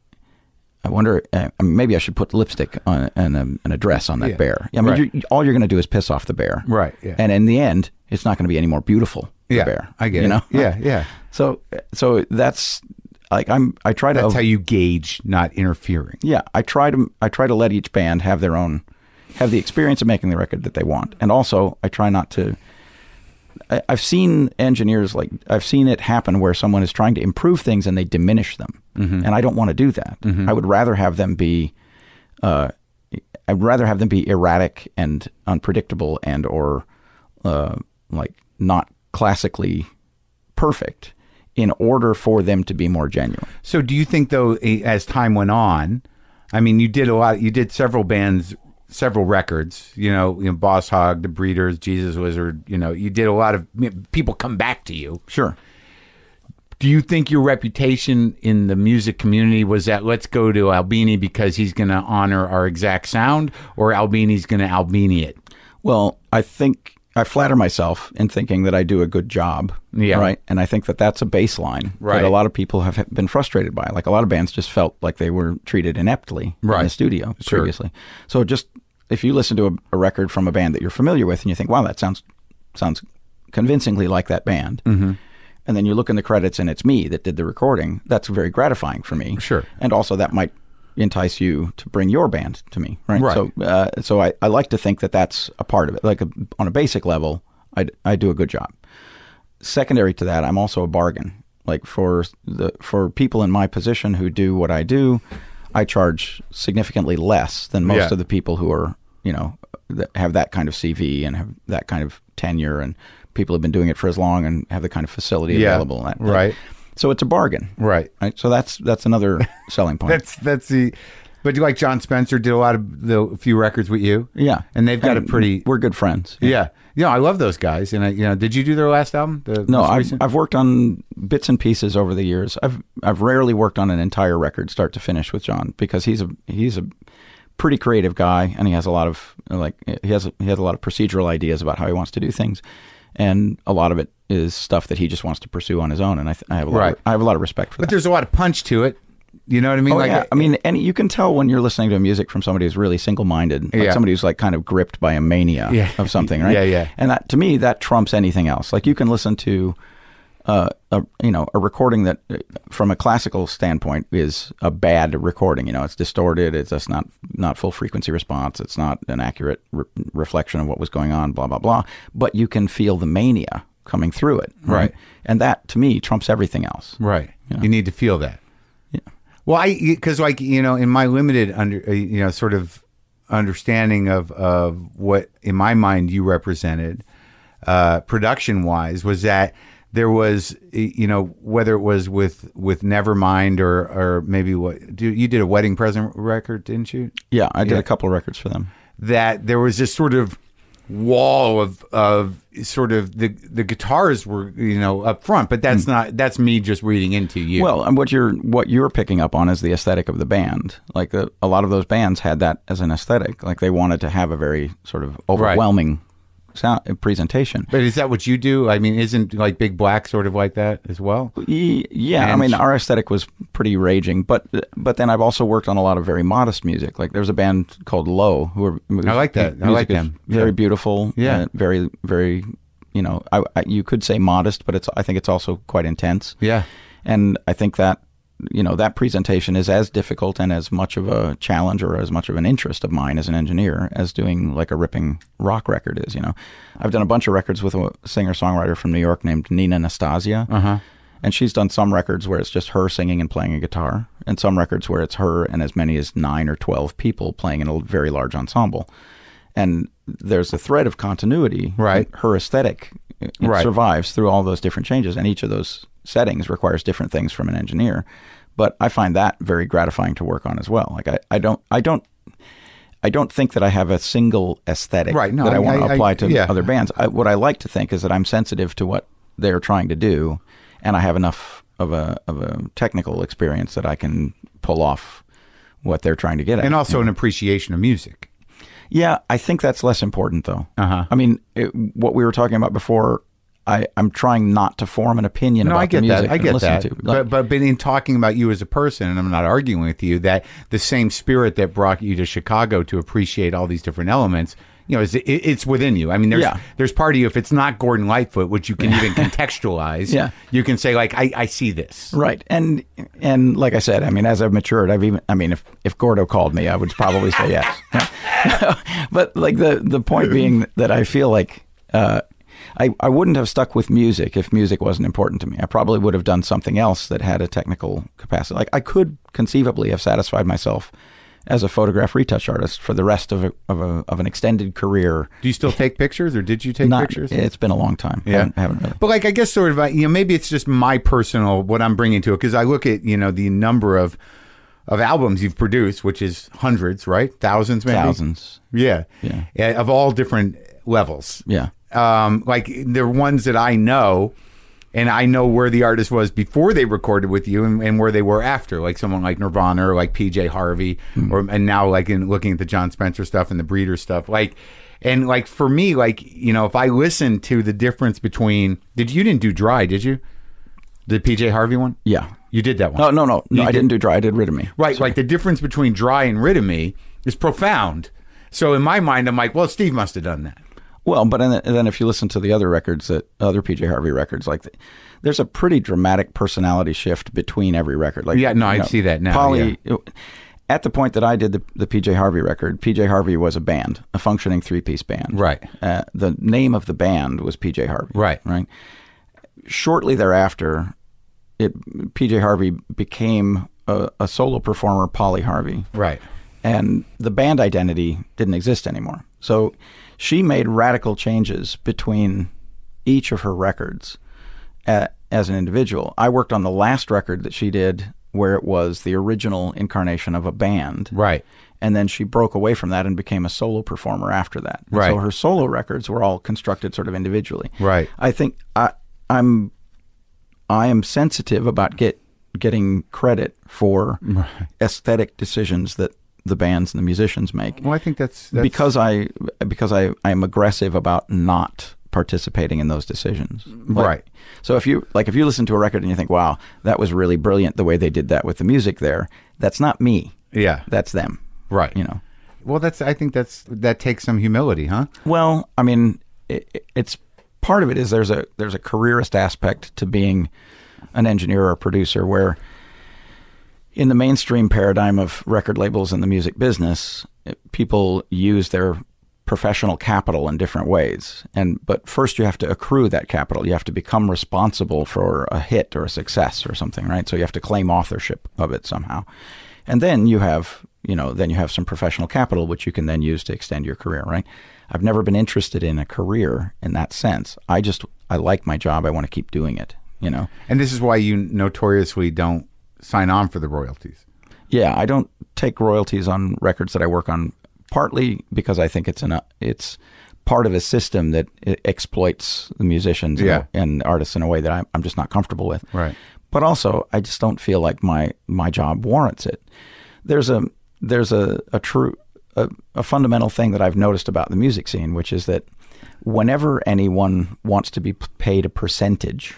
I wonder, uh, maybe I should put lipstick on and a, and a dress on that yeah. bear. I mean, right. you're, all you're going to do is piss off the bear, right? Yeah. And in the end, it's not going to be any more beautiful. The yeah, bear. I get you it. know? Yeah, yeah. So, so that's like I'm. I try to. That's how you gauge not interfering. Yeah, I try to. I try to let each band have their own, have the experience of making the record that they want, and also I try not to. I, I've seen engineers like I've seen it happen where someone is trying to improve things and they diminish them, mm-hmm. and I don't want to do that. Mm-hmm. I would rather have them be. Uh, I'd rather have them be erratic and unpredictable and or uh, like not classically perfect in order for them to be more genuine. So do you think, though, as time went on, I mean, you did a lot, you did several bands, several records, you know, you know, Boss Hog, The Breeders, Jesus Wizard, you know, you did a lot of, people come back to you. Sure. Do you think your reputation in the music community was that let's go to Albini because he's going to honor our exact sound, or Albini's going to Albini it? Well, I think I flatter myself in thinking that I do a good job, yeah. right? And I think that that's a baseline right. that a lot of people have been frustrated by. Like a lot of bands just felt like they were treated ineptly right. in the studio sure. previously. So just if you listen to a, a record from a band that you're familiar with and you think, wow, that sounds sounds convincingly like that band, mm-hmm. and then you look in the credits and it's me that did the recording, that's very gratifying for me. Sure. And also that might entice you to bring your band to me, right? Right. So, uh, so I, I like to think that that's a part of it. Like a, on a basic level, I, I do a good job. Secondary to that, I'm also a bargain. Like for the for people in my position who do what I do, I charge significantly less than most Yeah. of the people who are, you know, that have that kind of C V and have that kind of tenure, and people have been doing it for as long and have the kind of facility Yeah. available. And that, Right. So it's a bargain. Right. Right. So that's that's another selling point. That's that's the. But you like John Spencer did a lot of the a few records with you. Yeah. And they've got a pretty. We're good friends. Yeah. Yeah. I love those guys. And I, you know, did you do their last album? The No, most I've, recent? I've worked on bits and pieces over the years. I've I've rarely worked on an entire record start to finish with John because he's a he's a pretty creative guy, and he has a lot of like he has a, he has a lot of procedural ideas about how he wants to do things, and a lot of it is stuff that he just wants to pursue on his own. And I, th- I have a lot Right. of, I have a lot of respect for But that. there's a lot of punch to it. You know what I mean? Oh, like, yeah. I mean, and you can tell when you're listening to music from somebody who's really single-minded, like Yeah. somebody who's like kind of gripped by a mania Yeah. of something, right? Yeah, yeah. And that, to me, that trumps anything else. Like you can listen to, uh, a you know, a recording that, uh, from a classical standpoint, is a bad recording. You know, it's distorted. It's just not not full frequency response. It's not an accurate re- reflection of what was going on. Blah blah blah. But you can feel the mania coming through it, right? Right. And that, to me, trumps everything else. right. Yeah. You need to feel that. Yeah. Well, I because like you know, in my limited under uh, you know sort of understanding of of what in my mind you represented, uh, production wise, was that there was you know whether it was with with Nevermind or or maybe what do you did a Wedding Present record, didn't you? Yeah, I did Yeah. a couple of records for them. That there was this sort of wall of of sort of the the guitars were you know up front, but that's not that's me just reading into you. Well, and what you're what you're picking up on is the aesthetic of the band. Like the, a lot of those bands had that as an aesthetic. Like they wanted to have a very sort of overwhelming sound presentation. But is that what you do? I mean, isn't like Big Black sort of like that as well? Y- Yeah, I And- mean, our aesthetic was pretty raging, but but then I've also worked on a lot of very modest music. Like there's a band called Low who are I like that. I music like is them. Very Yeah. beautiful. Yeah. uh, very very. You know, I, I, you could say modest, but it's I think it's also quite intense. Yeah. And I think that, you know, that presentation is as difficult and as much of a challenge or as much of an interest of mine as an engineer as doing like a ripping rock record is, you know. I've done a bunch of records with a singer-songwriter from New York named Nina Nastasia. Uh-huh. And she's done some records where it's just her singing and playing a guitar, and some records where it's her and as many as nine or twelve people playing in a very large ensemble. And there's a thread of continuity. Right. Her aesthetic it Right. survives through all those different changes, and each of those settings requires different things from an engineer. But I find that very gratifying to work on as well. Like I, I don't I don't I don't think that I have a single aesthetic Right, no, that I, I- want to I- apply I- to yeah. other bands. I, what I like to think is that I'm sensitive to what they're trying to do, and I have enough of a of a technical experience that I can pull off what they're trying to get at. And also an appreciation of music. Yeah, I think that's less important, though. Uh-huh. I mean, it, what we were talking about before, I, I'm trying not to form an opinion No, about I get the music that. I I'm get listening that. to. Like, But, but but in talking about you as a person, and I'm not arguing with you, that the same spirit that brought you to Chicago to appreciate all these different elements, you know, is, it, it's within you. I mean, there's Yeah. there's part of you, if it's not Gordon Lightfoot, which you can even contextualize, Yeah. you can say, like, I, I see this. Right, and and like I said, I mean, as I've matured, I've even, I mean, if if Gordo called me, I would probably say yes. But like the the point being that I feel like uh, I I wouldn't have stuck with music if music wasn't important to me. I probably would have done something else that had a technical capacity. Like I could conceivably have satisfied myself as a photograph retouch artist for the rest of a, of a of an extended career. Do you still take pictures, or did you take Not, pictures? It's been a long time. Yeah. haven't, haven't really. But like, I guess sort of, uh, you know, maybe it's just my personal, what I'm bringing to it. Cause I look at, you know, the number of, of albums you've produced, which is hundreds, right? Thousands, maybe. Thousands. Yeah. Yeah. Yeah, of all different levels. Yeah. Um, like they're ones that I know, and I know where the artist was before they recorded with you, and, and where they were after, like someone like Nirvana or like P J Harvey, Mm-hmm. or and now like in looking at the John Spencer stuff and the Breeder stuff, like, and like for me, like, you know, if I listen to the difference between, did you didn't do Dry, did you? The P J Harvey one? Yeah. You did that one. No, no, no. no You I did- didn't do Dry. I did Rid of Me. Right, Sorry. like the difference between Dry and Rid of Me is profound. So in my mind, I'm like, well, Steve must have done that. Well, but then, then if you listen to the other records, that other P J Harvey records, like the, there's a pretty dramatic personality shift between every record. Like, Yeah, no, I you know, see that now, Polly, at the point that I did the, the P J Harvey record, P J Harvey was a band, a functioning three-piece band. Right. Uh, the name of the band was P J Harvey. Right. Right. Shortly thereafter, it P J Harvey became a, a solo performer, Polly Harvey. Right. And the band identity didn't exist anymore. So she made radical changes between each of her records uh, as an individual. I worked on the last record that she did where it was the original incarnation of a band. Right. And then she broke away from that and became a solo performer after that. And Right. So her solo records were all constructed sort of individually. Right. I think I, I'm I am sensitive about get getting credit for Right. aesthetic decisions that the bands and the musicians make. Well, I think that's, that's because I because I I'm aggressive about not participating in those decisions. Like, Right. So if you like if you listen to a record and you think, wow, that was really brilliant the way they did that with the music there, that's not me. Yeah. That's them. Right. You know. Well, that's. I think that's that takes some humility, huh? Well, I mean, it, it's part of it is there's a there's a careerist aspect to being an engineer or a producer where in the mainstream paradigm of record labels and the music business, people use their professional capital in different ways. And but first you have to accrue that capital. You have to become responsible for a hit or a success or something, right? So you have to claim authorship of it somehow. And then you have, you know, then you have some professional capital which you can then use to extend your career, right? I've never been interested in a career in that sense. I just I like my job. I want to keep doing it, you know. And this is why you notoriously don't sign on for the royalties. Yeah, I don't take royalties on records that I work on, partly because I think it's an it's part of a system that exploits the musicians Yeah. and artists in a way that I'm, I'm just not comfortable with. Right. But also, I just don't feel like my my job warrants it. There's a there's a, a true a, a fundamental thing that I've noticed about the music scene, which is that whenever anyone wants to be paid a percentage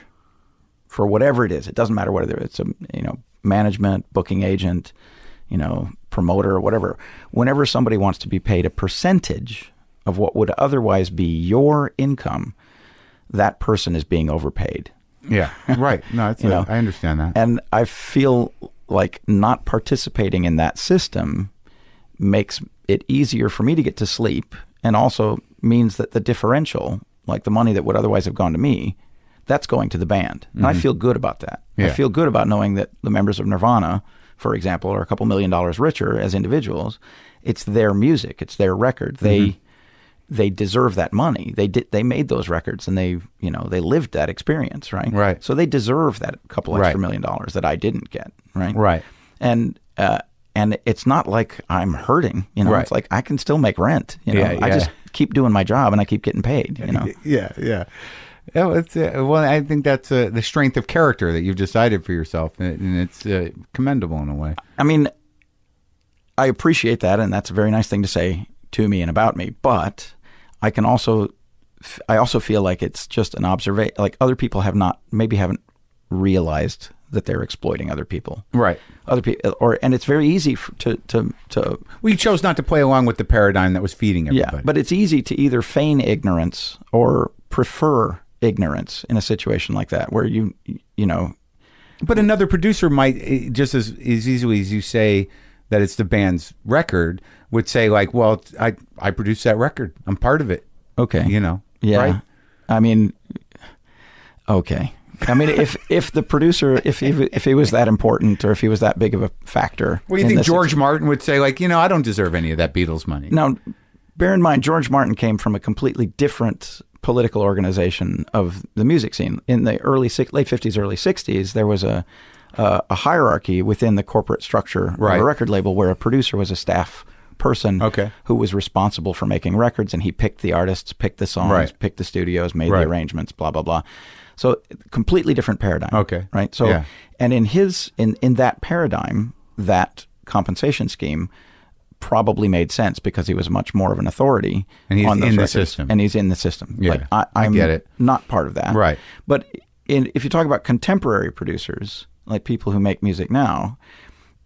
for whatever it is, it doesn't matter whether it's a you know management, booking agent, you know, promoter or whatever. Whenever somebody wants to be paid a percentage of what would otherwise be your income, that person is being overpaid. Yeah. Right. No, it's You a, know, I understand that. And I feel like not participating in that system makes it easier for me to get to sleep, and also means that the differential, like the money that would otherwise have gone to me, that's going to the band. And I feel good about that. Yeah. I feel good about knowing that the members of Nirvana, for example, are a couple million dollars richer as individuals. It's their music. It's their record. They Mm-hmm. they deserve that money. They did. They made those records, and they you know they lived that experience, right? Right. So they deserve that couple extra Right. million dollars that I didn't get, right? Right. And uh, and it's not like I'm hurting. You know, Right. it's like I can still make rent. You know, Yeah, I yeah. just keep doing my job, and I keep getting paid. You know. Yeah. Yeah. Yeah, well, it's, uh, well, I think that's uh, the strength of character that you've decided for yourself, and, and it's uh, commendable in a way. I mean, I appreciate that, and that's a very nice thing to say to me and about me. But I can also, I also feel like it's just an observation. Like other people have not, maybe haven't realized that they're exploiting other people. Right. Other people, or and it's very easy for, to to to. We chose not to play along with the paradigm that was feeding everybody. Yeah, but it's easy to either feign ignorance or prefer ignorance in a situation like that, where you you know. But another producer might, eh, just as, as easily as you say that it's the band's record, would say like, well, I, I produced that record. I'm part of it. Okay. You know? Yeah. Right? I mean, okay. I mean, if if the producer, if he if he was that important, or if he was that big of a factor. What do you in think this- George Martin would say? Like, you know, I don't deserve any of that Beatles money. Now, bear in mind, George Martin came from a completely different political organization of the music scene. In the early late fifties, early sixties, there was a a, a hierarchy within the corporate structure Right. of a record label, where a producer was a staff person Okay. who was responsible for making records, and he picked the artists, picked the songs, Right. picked the studios, made Right. the arrangements, blah blah blah. So completely different paradigm. Okay. Right. So Yeah. and in his in in that paradigm, that compensation scheme probably made sense because he was much more of an authority And he's on those in the records. system. And he's in the system. Yeah, Like, I, I I'm get it. not part of that. Right. But in, if you talk about contemporary producers, like people who make music now,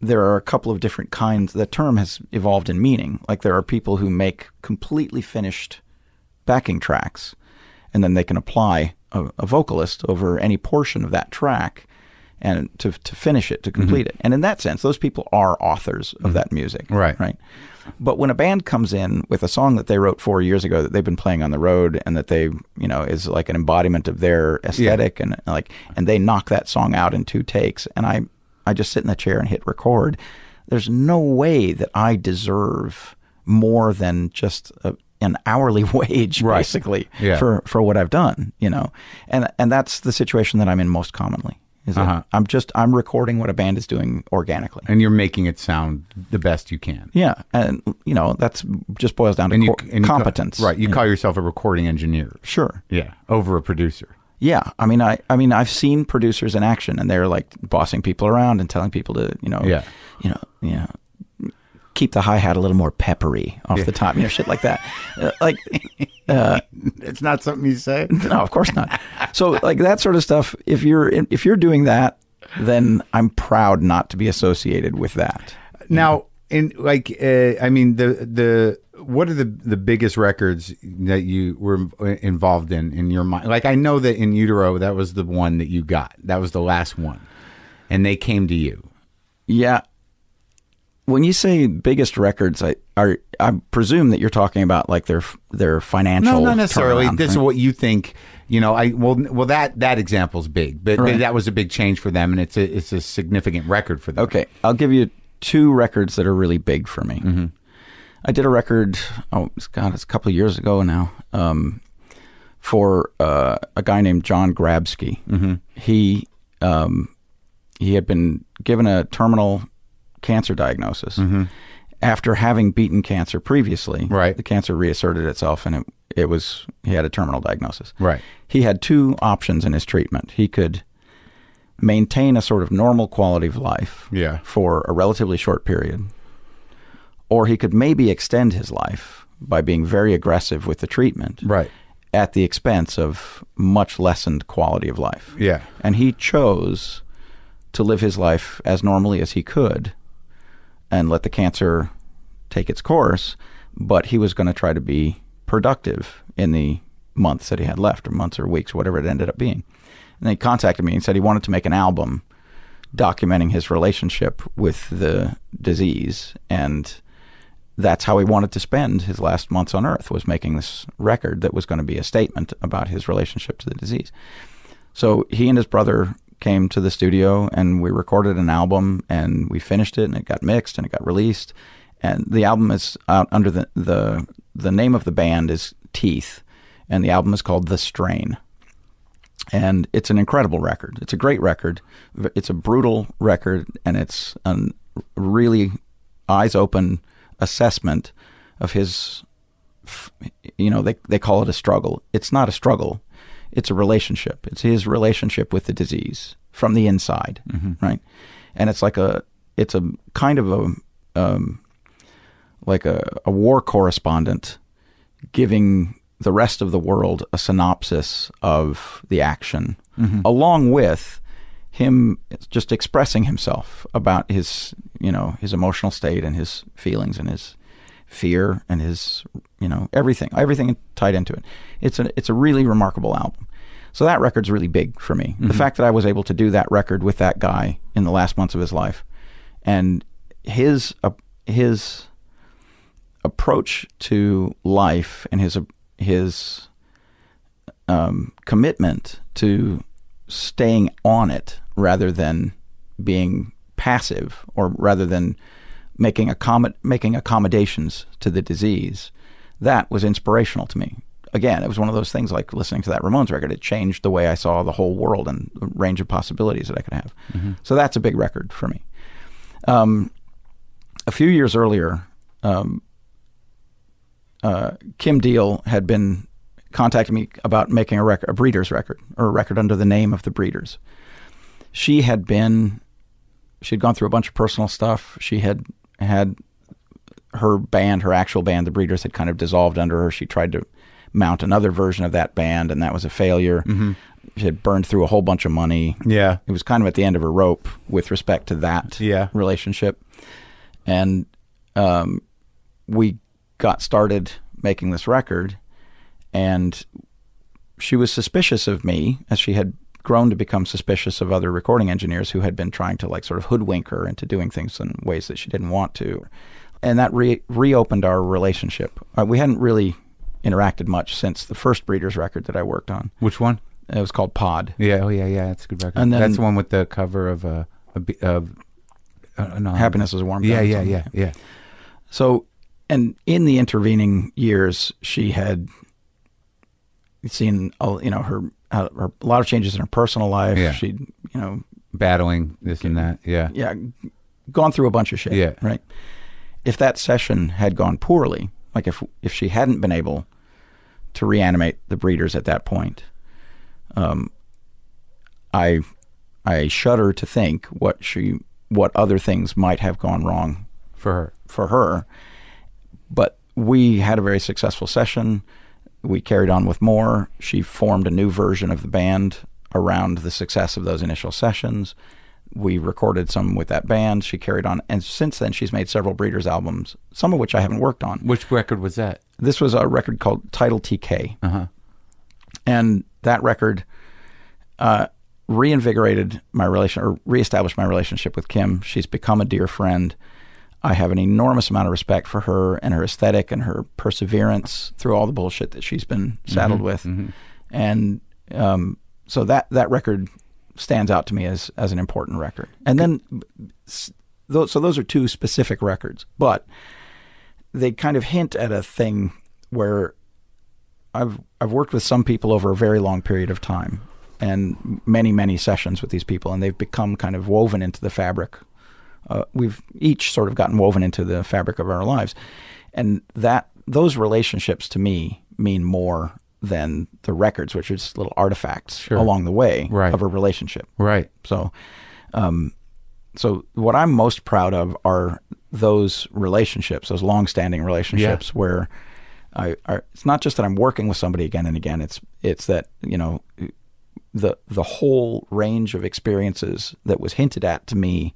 there are a couple of different kinds. The term has evolved in meaning. Like there are people who make completely finished backing tracks, and then they can apply a, a vocalist over any portion of that track and to to finish it, to complete mm-hmm. it. And in that sense, those people are authors of mm-hmm. that music. Right. Right. But when a band comes in with a song that they wrote four years ago that they've been playing on the road and that they, you know, is like an embodiment of their aesthetic yeah. and like, and they knock that song out in two takes, and I, I just sit in the chair and hit record, there's no way that I deserve more than just a, an hourly wage, right. basically, yeah. for, for what I've done, you know? And, and that's the situation that I'm in most commonly. Is uh-huh. that I'm just I'm recording what a band is doing organically, and you're making it sound the best you can. Yeah, and you know that's just boils down to and you, co- and competence. You call, right, you yeah. call yourself a recording engineer. Sure. Yeah, over a producer. Yeah, I mean, I I mean, I've seen producers in action, and they're like bossing people around and telling people to, you know, yeah. you know, you know, keep the hi-hat a little more peppery off yeah. the top, you know, shit like that. Uh, like, uh, it's not something you say. No, of course not. So, like that sort of stuff. If you're if you're doing that, then I'm proud not to be associated with that. Now, in like, uh, I mean, the the what are the the biggest records that you were involved in in your mind? Like, I know that In Utero, that was the one that you got. That was the last one, and they came to you. Yeah. When you say biggest records, I are I presume that you're talking about like their their financial. No, not necessarily. Turnaround, this right? is what you think. You know, I well, well that that example's big, but right. that was a big change for them, and it's a it's a significant record for them. Okay, I'll give you two records that are really big for me. Mm-hmm. I did a record. Oh God, it's a couple of years ago now. Um, for uh, a guy named John Grabsky. Mm-hmm. He um, he had been given a terminal cancer diagnosis mm-hmm. after having beaten cancer previously. Right. The cancer reasserted itself, and it it was he had a terminal diagnosis. Right. He had two options in his treatment. He could maintain a sort of normal quality of life yeah. for a relatively short period, or he could maybe extend his life by being very aggressive with the treatment. Right. At the expense of much lessened quality of life. Yeah. And he chose to live his life as normally as he could and let the cancer take its course, but he was going to try to be productive in the months that he had left, or months or weeks, whatever it ended up being. And he contacted me and said he wanted to make an album documenting his relationship with the disease, and that's how he wanted to spend his last months on Earth, was making this record that was going to be a statement about his relationship to the disease. So he and his brother came to the studio, and we recorded an album, and we finished it, and it got mixed, and it got released. And the album is out under the the, the name of the band is Teeth, and the album is called The Strain. And it's an incredible record. It's a great record. It's a brutal record, and it's a really eyes-open assessment of his, you know, they they call it a struggle. It's not a struggle. It's a relationship. It's his relationship with the disease from the inside, mm-hmm. right? And it's like a, it's a kind of a, um, like a, a war correspondent giving the rest of the world a synopsis of the action, mm-hmm. along with him just expressing himself about his, you know, his emotional state and his feelings and his fear and his, you know, everything, everything tied into it. It's a, it's a really remarkable album. So that record's really big for me. Mm-hmm. The fact that I was able to do that record with that guy in the last months of his life, and his, uh, his approach to life and his, his um, commitment to staying on it rather than being passive, or rather than making accom- making accommodations to the disease, that was inspirational to me. Again, it was one of those things like listening to that Ramones record. It changed the way I saw the whole world and the range of possibilities that I could have. Mm-hmm. So that's a big record for me. Um, a few years earlier, um, uh, Kim Deal had been contacting me about making a record, a Breeders record, or a record under the name of the Breeders. She had been, she'd gone through a bunch of personal stuff. She had had her band, her actual band, the Breeders, had kind of dissolved under her. She tried to mount another version of that band, and that was a failure. Mm-hmm. She had burned through a whole bunch of money. Yeah. It was kind of at the end of her rope with respect to that yeah. relationship. And um, we got started making this record, and she was suspicious of me, as she had grown to become suspicious of other recording engineers who had been trying to like sort of hoodwink her into doing things in ways that she didn't want to. And that re- reopened our relationship. Uh, we hadn't really interacted much since the first Breeders record that I worked on. Which one? It was called Pod. Yeah, oh yeah, yeah, that's a good record. And then, that's the one with the cover of uh, a, of uh, no, Happiness is a Warm Yeah, Gun. yeah, yeah, yeah. So, and in the intervening years, she had seen, you know, her, her a lot of changes in her personal life. Yeah. She'd, you know, battling this and that. Yeah, yeah, gone through a bunch of shit. Yeah, right. If that session had gone poorly, like if if she hadn't been able to reanimate the Breeders at that point, um, I I shudder to think what she what other things might have gone wrong for her. For her, but we had a very successful session. We carried on with more. She formed a new version of the band around the success of those initial sessions. We recorded some with that band. She carried on, and since then she's made several Breeders albums, some of which I haven't worked on. Which record was that? This was a record called Title T K, uh-huh. and that record uh, reinvigorated my relation, or reestablished my relationship with Kim. She's become a dear friend. I have an enormous amount of respect for her and her aesthetic and her perseverance through all the bullshit that she's been saddled mm-hmm, with, mm-hmm. and um, so that that record stands out to me as as an important record. And then, so those are two specific records, but they kind of hint at a thing where I've I've worked with some people over a very long period of time, and many many sessions with these people, and they've become kind of woven into the fabric. Uh, we've each sort of gotten woven into the fabric of our lives, and that those relationships to me mean more than the records, which are just little artifacts sure. along the way right. of a relationship. Right. So, um, so what I'm most proud of are those relationships, those long-standing relationships, yeah. where I, I, it's not just that I'm working with somebody again and again. It's it's that, you know, the the whole range of experiences that was hinted at to me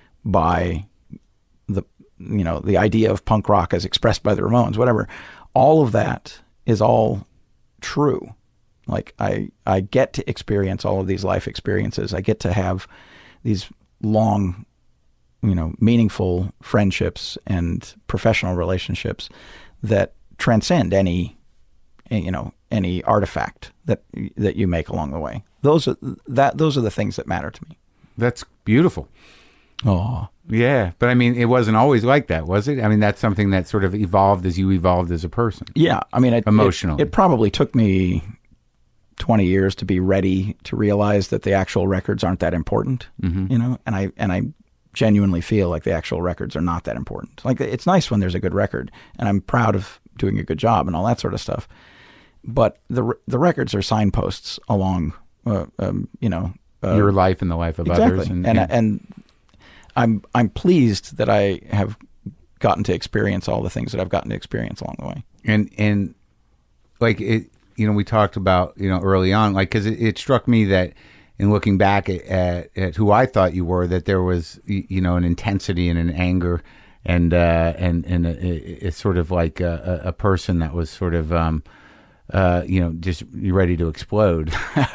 by the, you know, the idea of punk rock as expressed by the Ramones, whatever, all of that is all true. Like I, I get to experience all of these life experiences. I get to have these long, you know, meaningful friendships and professional relationships that transcend any, you know, any artifact that that you make along the way. Those are that. Those are the things that matter to me. That's beautiful. Oh, yeah. But I mean, it wasn't always like that, was it? I mean, that's something that sort of evolved as you evolved as a person. Yeah. I mean, it, emotionally. It, it probably took me twenty years to be ready to realize that the actual records aren't that important, mm-hmm. you know, and I, and I genuinely feel like the actual records are not that important. Like, it's nice when there's a good record, and I'm proud of doing a good job and all that sort of stuff. But the, the records are signposts along, uh, um, you know, uh, your life and the life of exactly. others. And, and, and, and I'm I'm pleased that I have gotten to experience all the things that I've gotten to experience along the way. And and like it, you know, we talked about, you know, early on, like, because it, it struck me that in looking back at, at, at who I thought you were, that there was, you know, an intensity and an anger and uh, and and it's sort of like a, a person that was sort of. Um, uh, you know, just ready to explode.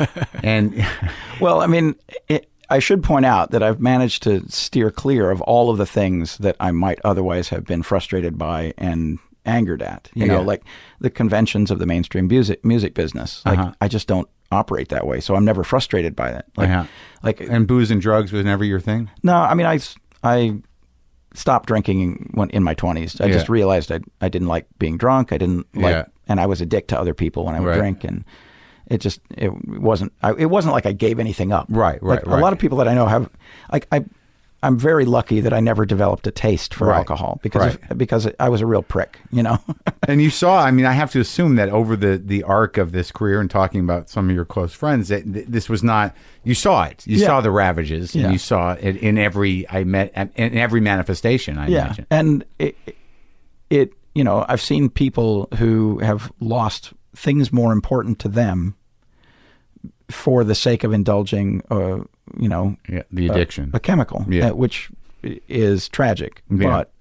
And well, I mean, it, I should point out that I've managed to steer clear of all of the things that I might otherwise have been frustrated by and angered at. You yeah. know, like the conventions of the mainstream music music business. Like, uh-huh. I just don't operate that way, so I'm never frustrated by that. Like, uh-huh. like, and booze and drugs was never your thing? No, I mean, I, I stopped drinking when in my twenties. I yeah. just realized I I didn't like being drunk. I didn't like. Yeah. And I was a dick to other people when I would right. drink, and it just it wasn't I, it wasn't like I gave anything up. Right, right, like right. A lot of people that I know have like I I'm very lucky that I never developed a taste for right. alcohol because right. of, because I was a real prick, you know. And you saw, I mean, I have to assume that over the the arc of this career and talking about some of your close friends, that th- this was not. You saw it. You yeah. saw the ravages, and yeah. you saw it in every I met in every manifestation. I yeah, imagine. and it, it you know, I've seen people who have lost things more important to them for the sake of indulging, uh, you know, yeah, the addiction, a, a chemical, yeah. uh, which is tragic. Yeah. But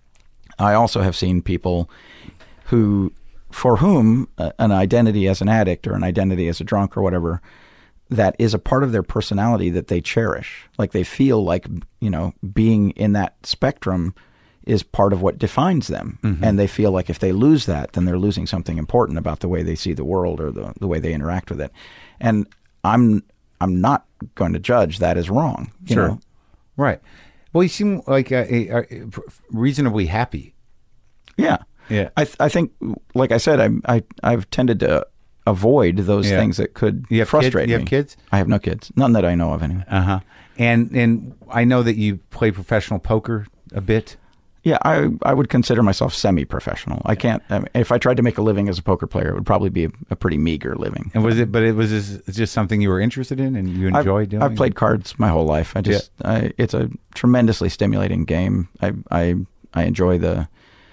I also have seen people who, for whom uh, an identity as an addict or an identity as a drunk or whatever, that is a part of their personality that they cherish. Like they feel like, you know, being in that spectrum is part of what defines them. Mm-hmm. And they feel like if they lose that, then they're losing something important about the way they see the world or the, the way they interact with it. And I'm I'm not going to judge that as wrong. You sure. know? Right. Well, you seem like a, a, a reasonably happy. Yeah. Yeah. I th- I think, like I said, I, I, I've tended to avoid those yeah. things that could you have frustrate kids? You me. have kids? I have no kids. None that I know of, anyway. Uh-huh. And, and I know that you play professional poker a bit. Yeah, I I would consider myself semi-professional. I can't. I mean, if I tried to make a living as a poker player, it would probably be a, a pretty meager living. And was it? But it was just, just something you were interested in and you enjoyed I've, doing. I've played cards my whole life. I just, yeah. I, it's a tremendously stimulating game. I I I enjoy the.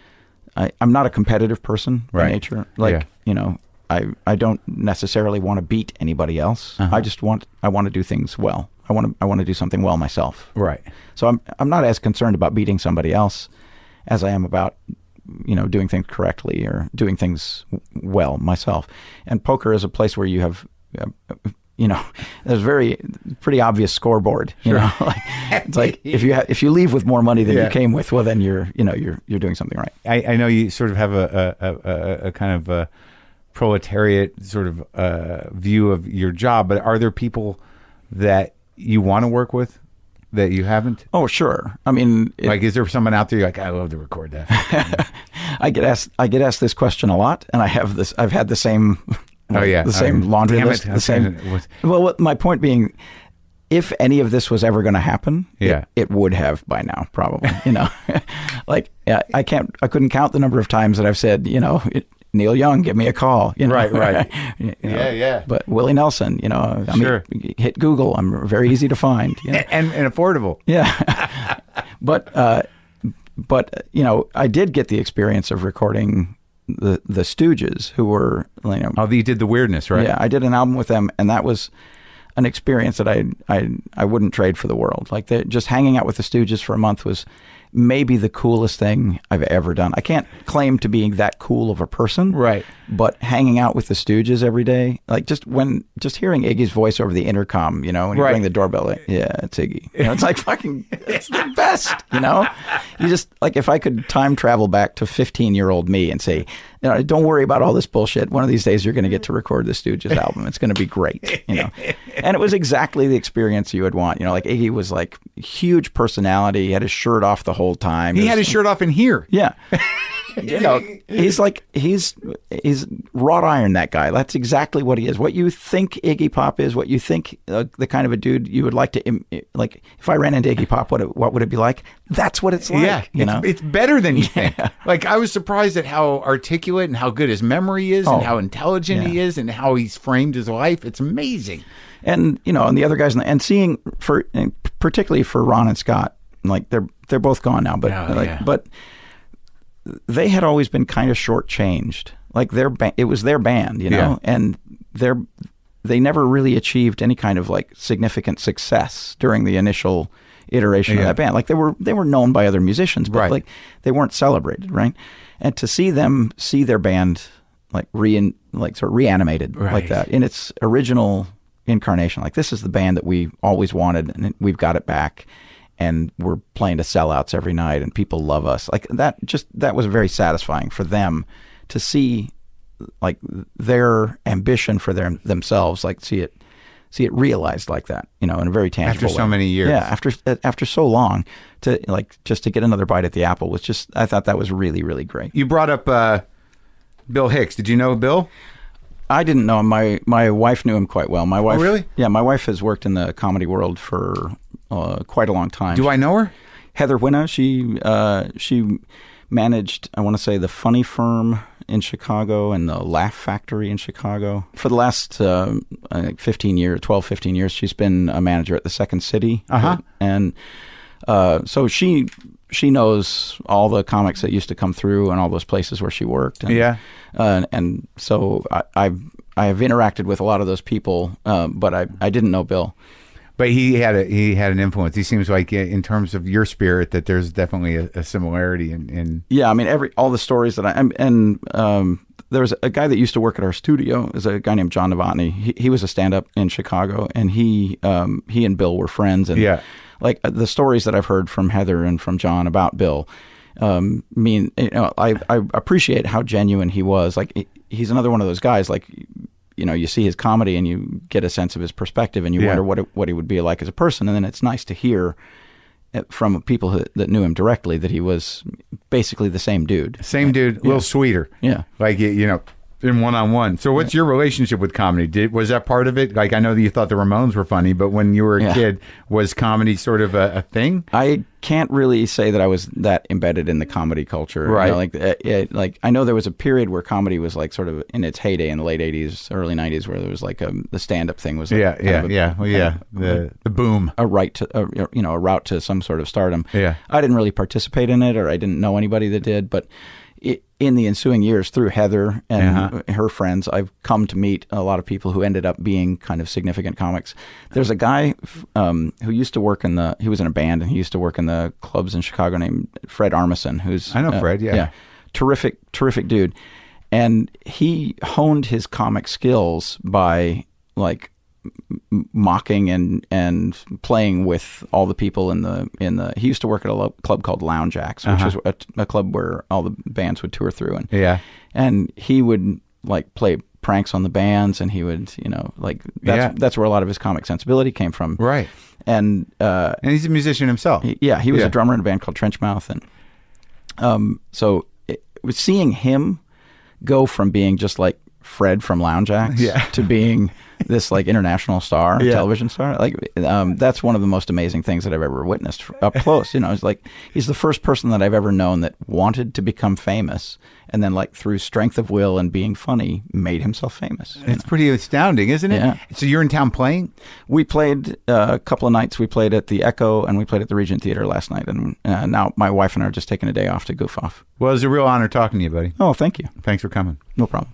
I I'm not a competitive person right. by nature. Like yeah. you know, I I don't necessarily want to beat anybody else. Uh-huh. I just want I want to do things well. I want to I want to do something well myself. Right. So I'm I'm not as concerned about beating somebody else as I am about, you know, doing things correctly or doing things well myself. And poker is a place where you have, uh, you know, there's very pretty obvious scoreboard. You sure. know, like, it's like if you ha- if you leave with more money than yeah. you came with, well, then you're you know you're you're doing something right. I, I know you sort of have a a, a, a kind of a proletariat sort of uh, view of your job, but are there people that you want to work with that you haven't? Oh, sure. I mean, it, like, is there someone out there you're like, I love to record that? I get asked, I get asked this question a lot, and I have this. I've had the same. Oh yeah, the same I, laundry damn list. It, the same. It. Well, what, my point being, if any of this was ever going to happen, yeah. it, it would have by now, probably. You know, like yeah, I can't, I couldn't count the number of times that I've said, you know. It, Neil Young, give me a call. You know? Right, right. you know, yeah, yeah. But Willie Nelson, you know, I sure. mean, hit Google. I'm very easy to find. You know? and, and affordable. Yeah. but, uh, but, you know, I did get the experience of recording the, the Stooges, who were, you know. Oh, you did the weirdness, right? Yeah, I did an album with them, and that was an experience that I I I wouldn't trade for the world. Like, the, just hanging out with the Stooges for a month was maybe the coolest thing I've ever done. I can't claim to be that cool of a person, right? But hanging out with the Stooges every day, like just when just hearing Iggy's voice over the intercom, you know, when you right. ring the doorbell, like, yeah, it's Iggy. You know, it's like fucking, it's the best. You know, you just like if I could time travel back to fifteen-year-old me and say, you know, don't worry about all this bullshit. One of these days, you're going to get to record the Stooges album. It's going to be great. You know, and it was exactly the experience you would want. You know, like Iggy was like huge personality. He had his shirt off the whole time. He was, had his shirt off in here. Yeah. You know, he's like he's he's wrought iron. That guy. That's exactly what he is. What you think Iggy Pop is, what you think uh, the kind of a dude you would like to Im- like. If I ran into Iggy Pop, what it, what would it be like? That's what it's like. Yeah, you it's, know, it's better than you yeah. think. Like, I was surprised at how articulate and how good his memory is, oh, and how intelligent yeah. he is, and how he's framed his life. It's amazing. And you know, and the other guys, and seeing for particularly for Ron and Scott, like they're they're both gone now, but oh, like, yeah. but. They had always been kind of shortchanged. Like their ba- it was their band, you know, yeah. and their they never really achieved any kind of like significant success during the initial iteration yeah. of that band. Like they were they were known by other musicians, but right. like they weren't celebrated, right? And to see them see their band like re like sort of reanimated right. like that in its original incarnation, like this is the band that we always wanted, and we've got it back. And we're playing to sellouts every night, and people love us. Like that, just that was very satisfying for them to see, like their ambition for their themselves, like see it, see it realized like that, you know, in a very tangible after so way. many years. Yeah, after after so long, to like just to get another bite at the apple was just. I thought that was really really great. You brought up uh, Bill Hicks. Did you know Bill? I didn't know him. My my wife knew him quite well. My wife, oh, really? Yeah, my wife has worked in the comedy world for uh, quite a long time. Do I know her? Heather Winna. She uh, she managed, I want to say, the Funny Firm in Chicago and the Laugh Factory in Chicago. For the last uh, I think fifteen years, twelve, fifteen years, she's been a manager at the Second City. Uh-huh. And uh, so she she knows all the comics that used to come through and all those places where she worked. And, Yeah. Uh, and so I, I've I have interacted with a lot of those people, uh, but I I didn't know Bill. But he had a he had an influence. He seems like, uh, in terms of your spirit, that there's definitely a, a similarity in, in. Yeah, I mean, every all the stories that I and, and um, there was a guy that used to work at our studio. Is a guy named John Novotny. He, he was a stand-up in Chicago, and he um, he and Bill were friends. And Yeah. like uh, the stories that I've heard from Heather and from John about Bill, um, mean you know I I appreciate how genuine he was. Like he- he's another one of those guys. Like you know, you see his comedy and you get a sense of his perspective, and you Yeah. wonder what it, what he would be like as a person. And then it's nice to hear from people who, that knew him directly that he was basically the same dude. Same dude, a little sweeter. Yeah. Like, you you know, in one-on-one. So what's your relationship with comedy? Did Was that part of it? Like, I know that you thought the Ramones were funny, but when you were a Yeah. kid, was comedy sort of a, a thing? I can't really say that I was that embedded in the comedy culture. Right. You know, like, uh, it, like I know there was a period where comedy was like sort of in its heyday in the late eighties, early nineties, where there was like a, the stand-up thing was like Yeah, kind yeah, of a, yeah. Well, yeah, kind of the the boom. a right to a, you know a route to some sort of stardom. Yeah. I didn't really participate in it, or I didn't know anybody that did, but it, in the ensuing years, through Heather and Uh-huh. her friends, I've come to meet a lot of people who ended up being kind of significant comics. There's a guy um, who used to work in the he was in a band and he used to work in the clubs in Chicago named Fred Armisen, who's I know uh, Fred, yeah. terrific, terrific dude, and he honed his comic skills by like m- mocking and and playing with all the people in the in the he used to work at a lo- club called Lounge Acts, which Uh-huh. was a, a club where all the bands would tour through, and Yeah. and he would like play pranks on the bands, and he would you know like that's Yeah. that's where a lot of his comic sensibility came from, Right. and uh And he's a musician himself. he- yeah, he was Yeah. a drummer in a band called Trenchmouth, and um, so it, was seeing him go from being just like Fred from Lounge Acts Yeah. to being this like international star, Yeah. television star, like um, that's one of the most amazing things that I've ever witnessed up close. You know, it's like he's the first person that I've ever known that wanted to become famous, and then like through strength of will and being funny, made himself famous. you It's pretty astounding, isn't it? Yeah. So you're in town playing? We played uh, a couple of nights. We played at the Echo and we played at the Regent Theater last night. And uh, now my wife and I are just taking a day off to goof off. Well, it was a real honor talking to you, buddy. Oh, thank you. Thanks for coming. No problem.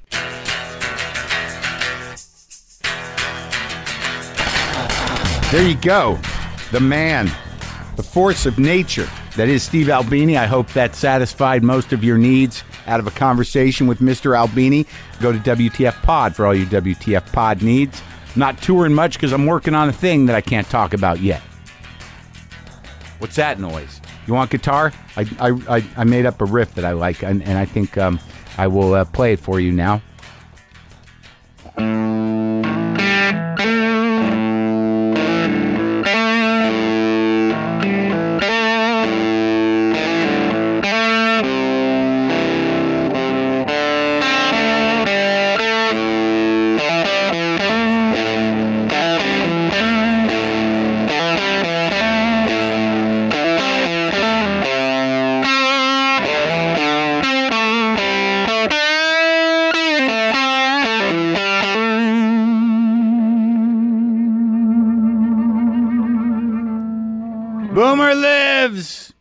There you go. The man, the force of nature. That is Steve Albini. I hope that satisfied most of your needs out of a conversation with Mister Albini. Go to W T F Pod for all your W T F Pod needs. Not touring much because I'm working on a thing that I can't talk about yet. What's that noise? You want guitar? I, I, I, I made up a riff that I like, and, and I think um, I will uh, play it for you now. Boomer lives!